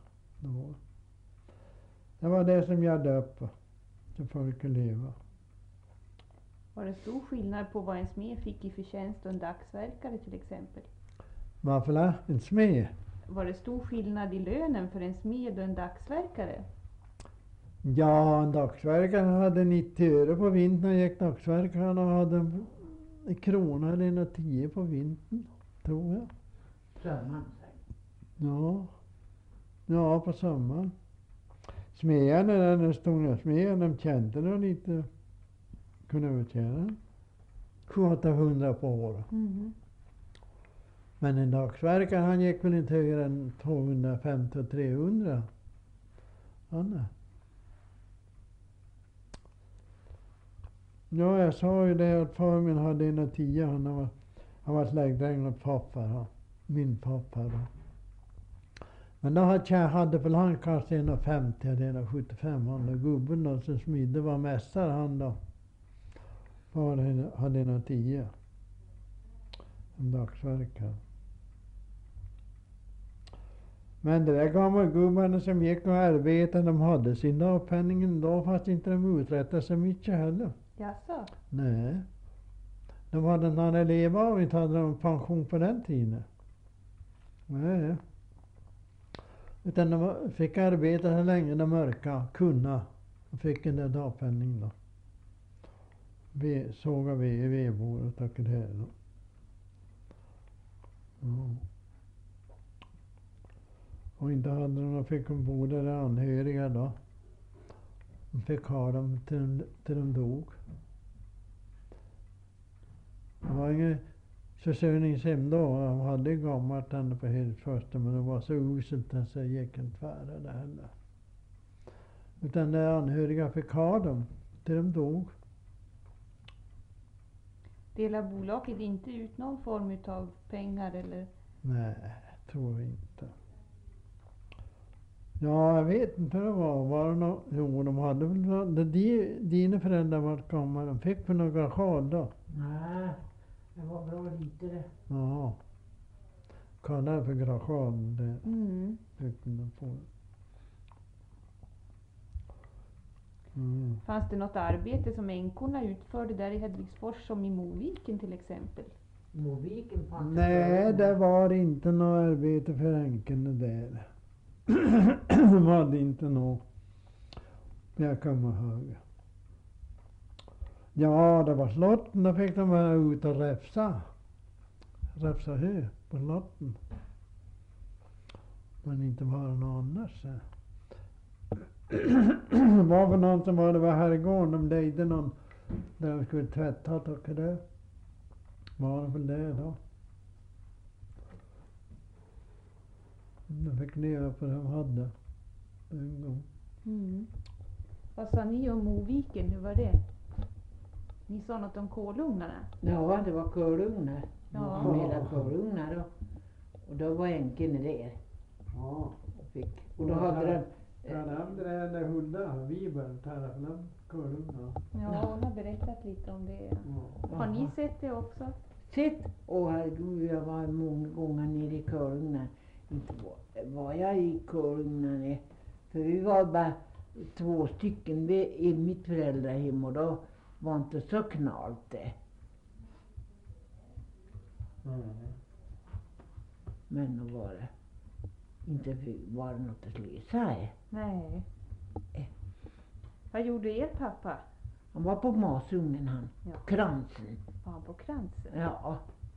Det var det som jag döpte. Så folk kunde leva. Var det stor skillnad på vad en smed fick i förtjänst och en dagsverkare till exempel? Varför det? En smed? Var det stor skillnad i lönen för en smed och en dagsverkare? Ja, en dagsverkare hade 90 öre på vintern gick dagsverkaren och hade en krona eller en 10 på vintern. Tror jag. Sömman. Ja. Ja, på sommaren. Smeden är den stora smeden. De kände nog lite. Kunde övertjäna 700-800 på år. Mm. Men en dagsverkare han gick väl inte högre än 250-300. Anna. Ja, jag sa ju det att far min hade en 10. Han var släktdräng åt pappa. Min pappa då. Men då hade väl han kanske 1,50 eller 1,75. Han och gubben då som smidde var mästare han då. Far hade 1,10. En dagsverkare. Men det där gamla gubbarna som gick och arbetade, de hade sin dagpenning ändå fast inte de uträttade så mycket heller. Jaså? Nej. De hade inte någon leva av, inte hade de pension på den tiden. Nej. Utan de fick arbeta så länge de mörka kunna. Och fick en där dagpenning då. Såga ved i vedbordet och det här då. Ja. Och inte hade de, fick de bo där anhöriga då. De fick ha dem till de dog. Det var ingen försörjningshem då. De hade gammalt ända på helt första men det var så uselt att det gick inte färre det heller. Utan de anhöriga fick ha dem till de dog. Delar bolaget inte ut någon form utav pengar eller? Nej, tror jag inte. Ja, jag vet inte hur det var. Var det jo, de hade väl... Dina föräldrar var gamla. De fick för några sjal då. Nej, det var bra lite det. Ja. Kallade det för grachal. Det Mm. fick de på. Mm. Fanns det något arbete som änkorna utförde där i Hedvigsfors som i Moviken till exempel? Moviken fanns Nej, det var inte något arbete för änkorna där. De hade inte något. Jag kommer ihåg. Ja, det var slotten. Då fick de vara ute och räfsa. Räfsa hö på slotten. Men inte var det någon annars. Det var för någon som var det var herrgården. De lejde någon där de skulle tvätta och det. Var det väl det då? De fick leva på det de hade en gång. Mm. Vad sa ni om Moviken? Hur var det? Ni sa något om kolugnarna. Ja, det var kolugnar. Ja. Hela kolugnar då. Och då var änkorna där. Ja. Och då hade den... Den andra är Hulda Wiberg, Terraflam, Kurlunga. Ja, hon har berättat lite om det. Ja. Har ni sett det också? Sitt! Åh herregud, jag var många gånger nere i Kolugnar. Inte var jag i Kolugnar. För vi var bara 2 stycken i mitt föräldrahem och då var inte så knallt det. Men då var det inte var det något att slösa i. Nej. Vad gjorde er pappa? Han var på masugnen han. Ja. På kransen. Var han på kransen? Ja.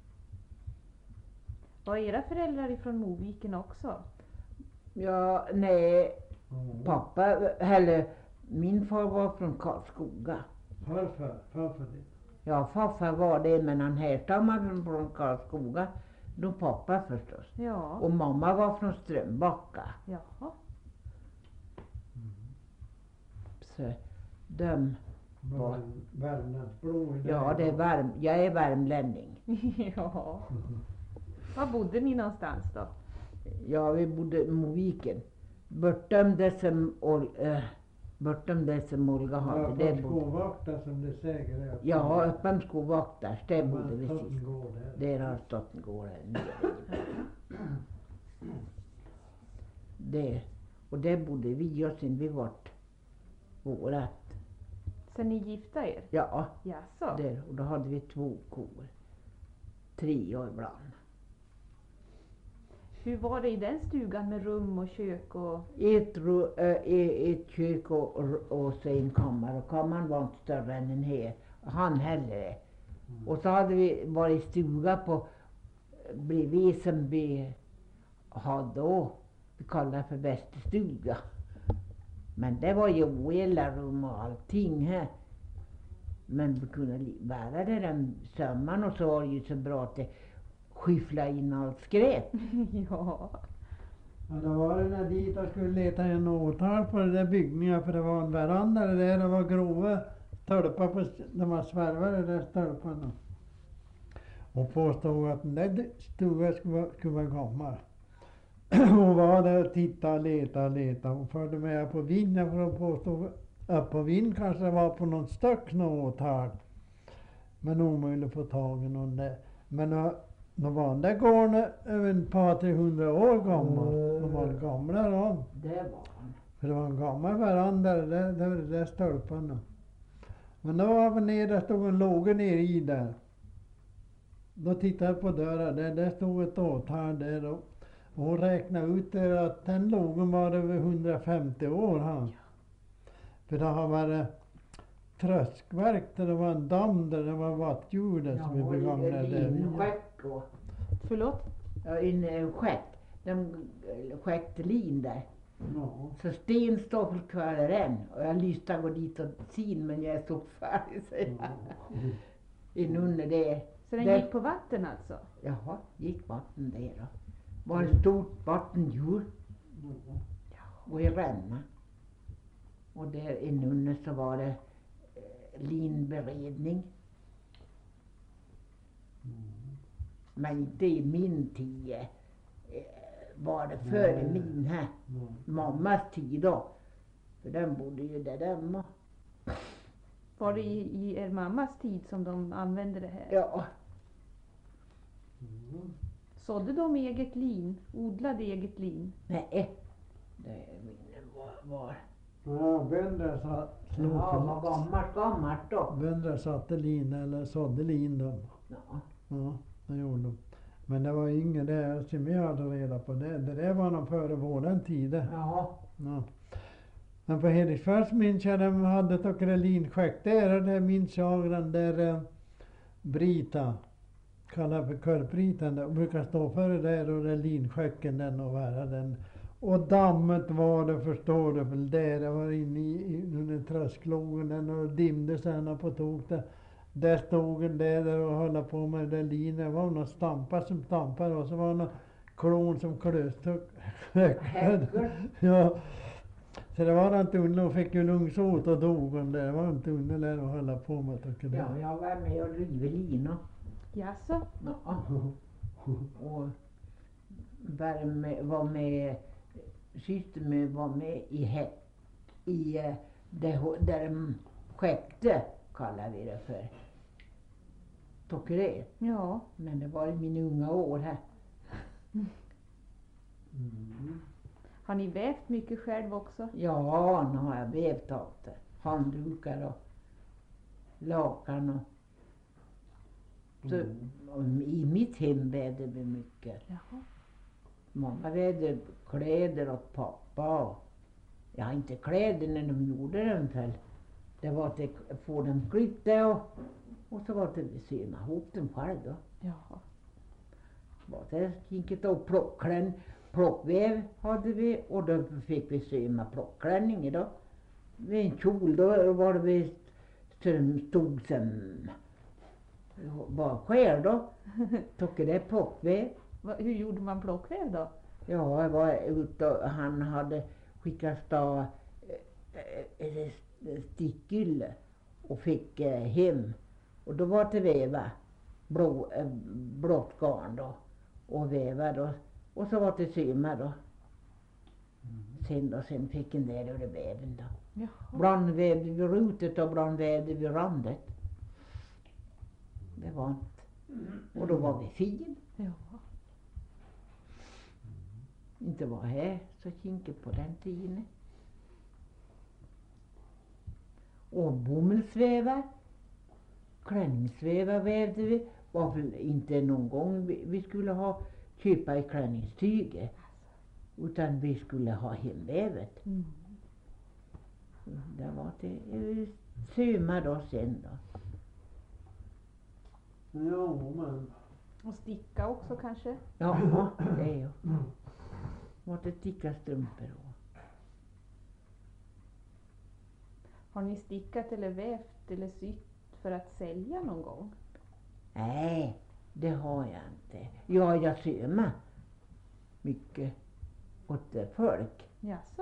Var era föräldrar ifrån Moviken också? Ja, nej. Pappa, eller min far var från Karlskoga. Farfar din. Ja, farfar var det, men han härstammade från Karlskoga. Då pappa förstås. Ja. Och mamma var från Strömbacka. Jaha. Så de... Var Värmlandsblå i det. Ja, det är jag är värmlänning. Ja. Var bodde ni någonstans då? Ja, vi bodde i Moviken. Bortom det som Olga hade. Ja, Där på bodde. Skåvakta som det säger. Är. Ja, öppen skovvakt där. Där bodde vi Man sist. går där. Där har stått en gård här nere. Där. Och där bodde vi och sen vi vart vårat. Så ni gifta er? Ja, Jaså? där. Och då hade vi 2 kor. 3 och ibland. Hur var det i den stugan med rum och kök och... Ett kök och så en kammare. Och kammaren var inte större än en här. Han heller. Och så hade vi varit stuga på bredvid som vi hade då. Vi kallade för västerstuga. Men det var ju oela-rum och allting här. Men vi kunde vara där en sommaren och så var det ju så bra att det skyffla in allt skräp. Ja. Ja, då var det när dit och skulle leta en åtal på den där byggningen för det var en veranda där det var grova stolpar på de var svärvade där stolparna. Och påstod att den där stugan skulle vara gammal. Hon var där och tittade och letade. Hon förde med på vinden för att påstå att på vind kanske det var på någon stöck något här. Men omöjligt att få tag i någon där. Men då var den där gården över ett par 300 år gammal. De var gamla då. Det var han. För det var en gammal veranda där stolparna. Men då var vi nere, där stod en låga nere i där. Då tittade jag på dörren, där stod ett åtal där då. Och hon räknade ut att den lågen var över 150 år han. För det har varit tröskverk där det var en damm där det var vattjord som vi begagnade där. En skäck och... Förlåt? Ja, en skäck. De skäckte lin där. Ja. Så sten står för kvar än. Och jag lyste gå dit och sin men jag är så färdig säger jag. In under det. Så den Där- gick på vatten alltså? Jaha, gick vatten där då. Var ett stort vattenhjul och i ränna. Och där inunder så var det linberedning. Men inte i min tid var det före Nej. min här. Mammas tid då. För den bodde ju där hemma. Var det i er mammas tid som de använde det här? Ja, Sådde de eget lin? Odlade eget lin? nej. Det var... Ja, bönder slog Ja, vad gammalt då. Bönder satte lin eller sådde lin då. Ja. Ja, det gjorde de. Men det var ingen där som vi hade reda på det. Det där var nog före våran tid. Ja. Ja. Men på Hedisfors minns jag de hade ett och linskäck där och det minns jag den där Brita. Kallad för Körbritan och brukar stå för det där och det linskäcken den och vara den. Och dammet var det, förstår du väl, det var inne i under trösklogen och dimde sen på tok där. Där stod en där och höll på med det linet. Det var någon stampar som stampade och så var det någon klon som klöste. Häckor. Ja. Så det var inte underligt, och fick ju lungsot och dog hon där. Det var inte underligt att hålla på med, tycker det. Ja, jag var med och river lina. Jaså? Ja. Och var med, syster var med i där de skeppte, kallar vi det för. Tycker det. Ja. Men det var i mina unga år här. Har ni vävt mycket själv också? Ja, nu har jag vävt allt det. Handdukar och lakan och så, och i mitt hem vävde vi mycket. Jaha. Många vävde kläder åt pappa. Ja, inte kläder när de gjorde dem för. Det var att få dem klippta och så var det att syna ihop dem själv då. Jaha. Var det kinket och plockväv hade vi och då fick vi syna plockklänning då. Vid en kjol då var det vi som stod som var skär då. Tycker det är plockväv. Hur gjorde man plockväv då? Ja, jag var ute och han hade skickat av stickylle och fick hem. Och då var det väva blått garn då och väva då. Och så var det syma då. Sen fick en del ur väven då. Jaha. Ibland vävde vi rutet och ibland vävde vi randet. Det var inte. Och då var vi fin. Ja. Inte var här så kinkigt på den tiden. Och bomullsvävar. Klänningsvävar vävde vi. Var väl inte någon gång vi skulle ha köpa i klänningstyget. Utan vi skulle ha hemvävet. Mm. Det var det syma då sen då. Ja, men. Och sticka också kanske? Ja, det är ju. Var det sticka strumpor då. Har ni stickat eller vävt eller sytt för att sälja någon gång? Nej, det har jag inte. Ja, jag syma mycket åt folk. Jaså?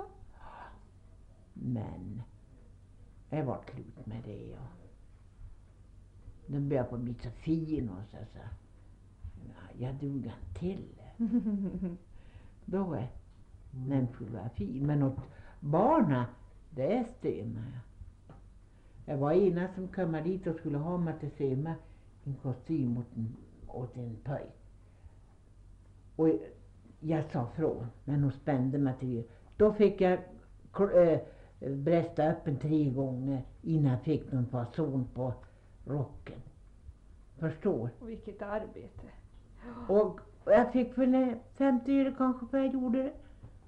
Men jag var slut med det. Ja. Den började på bli så fin och så. Ja, jag dug inte till. Då är den skulle vara fin. Men åt barna, det stämmer jag. Jag var ena som kom dit och skulle ha mig till syma en kostym åt en pöj. Och jag sa från, men hon spände mig till. Då fick jag brösta öppen 3 gånger innan jag fick någon fason på rocken. Förstår? Och vilket arbete. Och jag fick väl 50 öre kanske för jag gjorde det.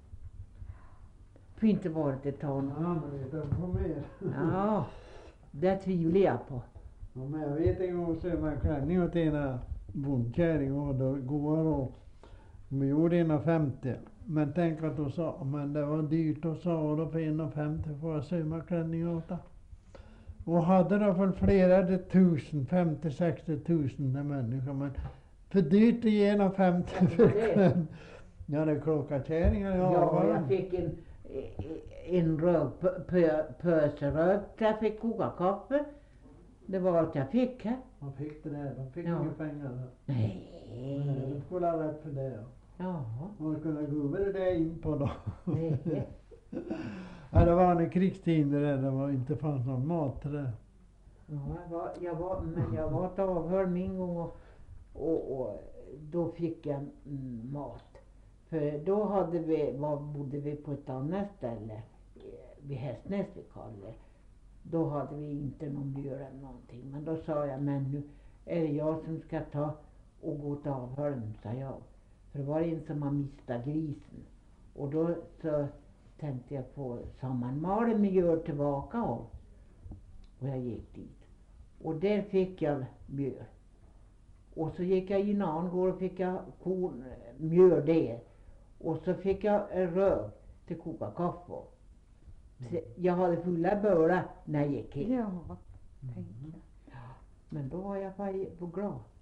För inte var det ett tag. Ja, men vet du, få mer. Ja, det tvivlar jag på. Ja, men jag vet en gång så man klänning åt ena bondkärring och då går och vi gjorde 1,50. Men tänk att hon sa, men det var dyrt och sa då för 1,50 får jag syma klänning åt det. Och hade då för flera tusen, 50-60 tusen människor, men för dyrt att ge 1,50 för klänning. Ja, det är klockarkärringar Ja, jag fick en pöse rökt. Jag fick koka kaffe. Det var allt jag fick här. Man fick det där, de fick Ja. inga pengar där. Nej. De skulle ha rätt för det. Ja. Man kunde gubba det där in på då. Nej. Ja, det var en krigstid det var inte fanns någon mat till det. Ja, jag var ett avhörd min gång och då fick jag mat. För då bodde vi på ett annat ställe vid Hästnäs vi kallade. Då hade vi inte någon mjöl eller någonting. Men då sa jag, men nu är det jag som ska ta och gå till avhörden, sa jag. För det var en som har mistat grisen. Och då så tänkte jag på sammanmalen mjöl tillbaka av. Och jag gick dit. Och där fick jag mjöl. Och så gick jag i en annan gård och fick jag mjöl där. Och så fick jag rör till koka kaffe. Så jag hade fulla bölar när jag gick hit. Ja, tänk jag. Men då var jag bara glad.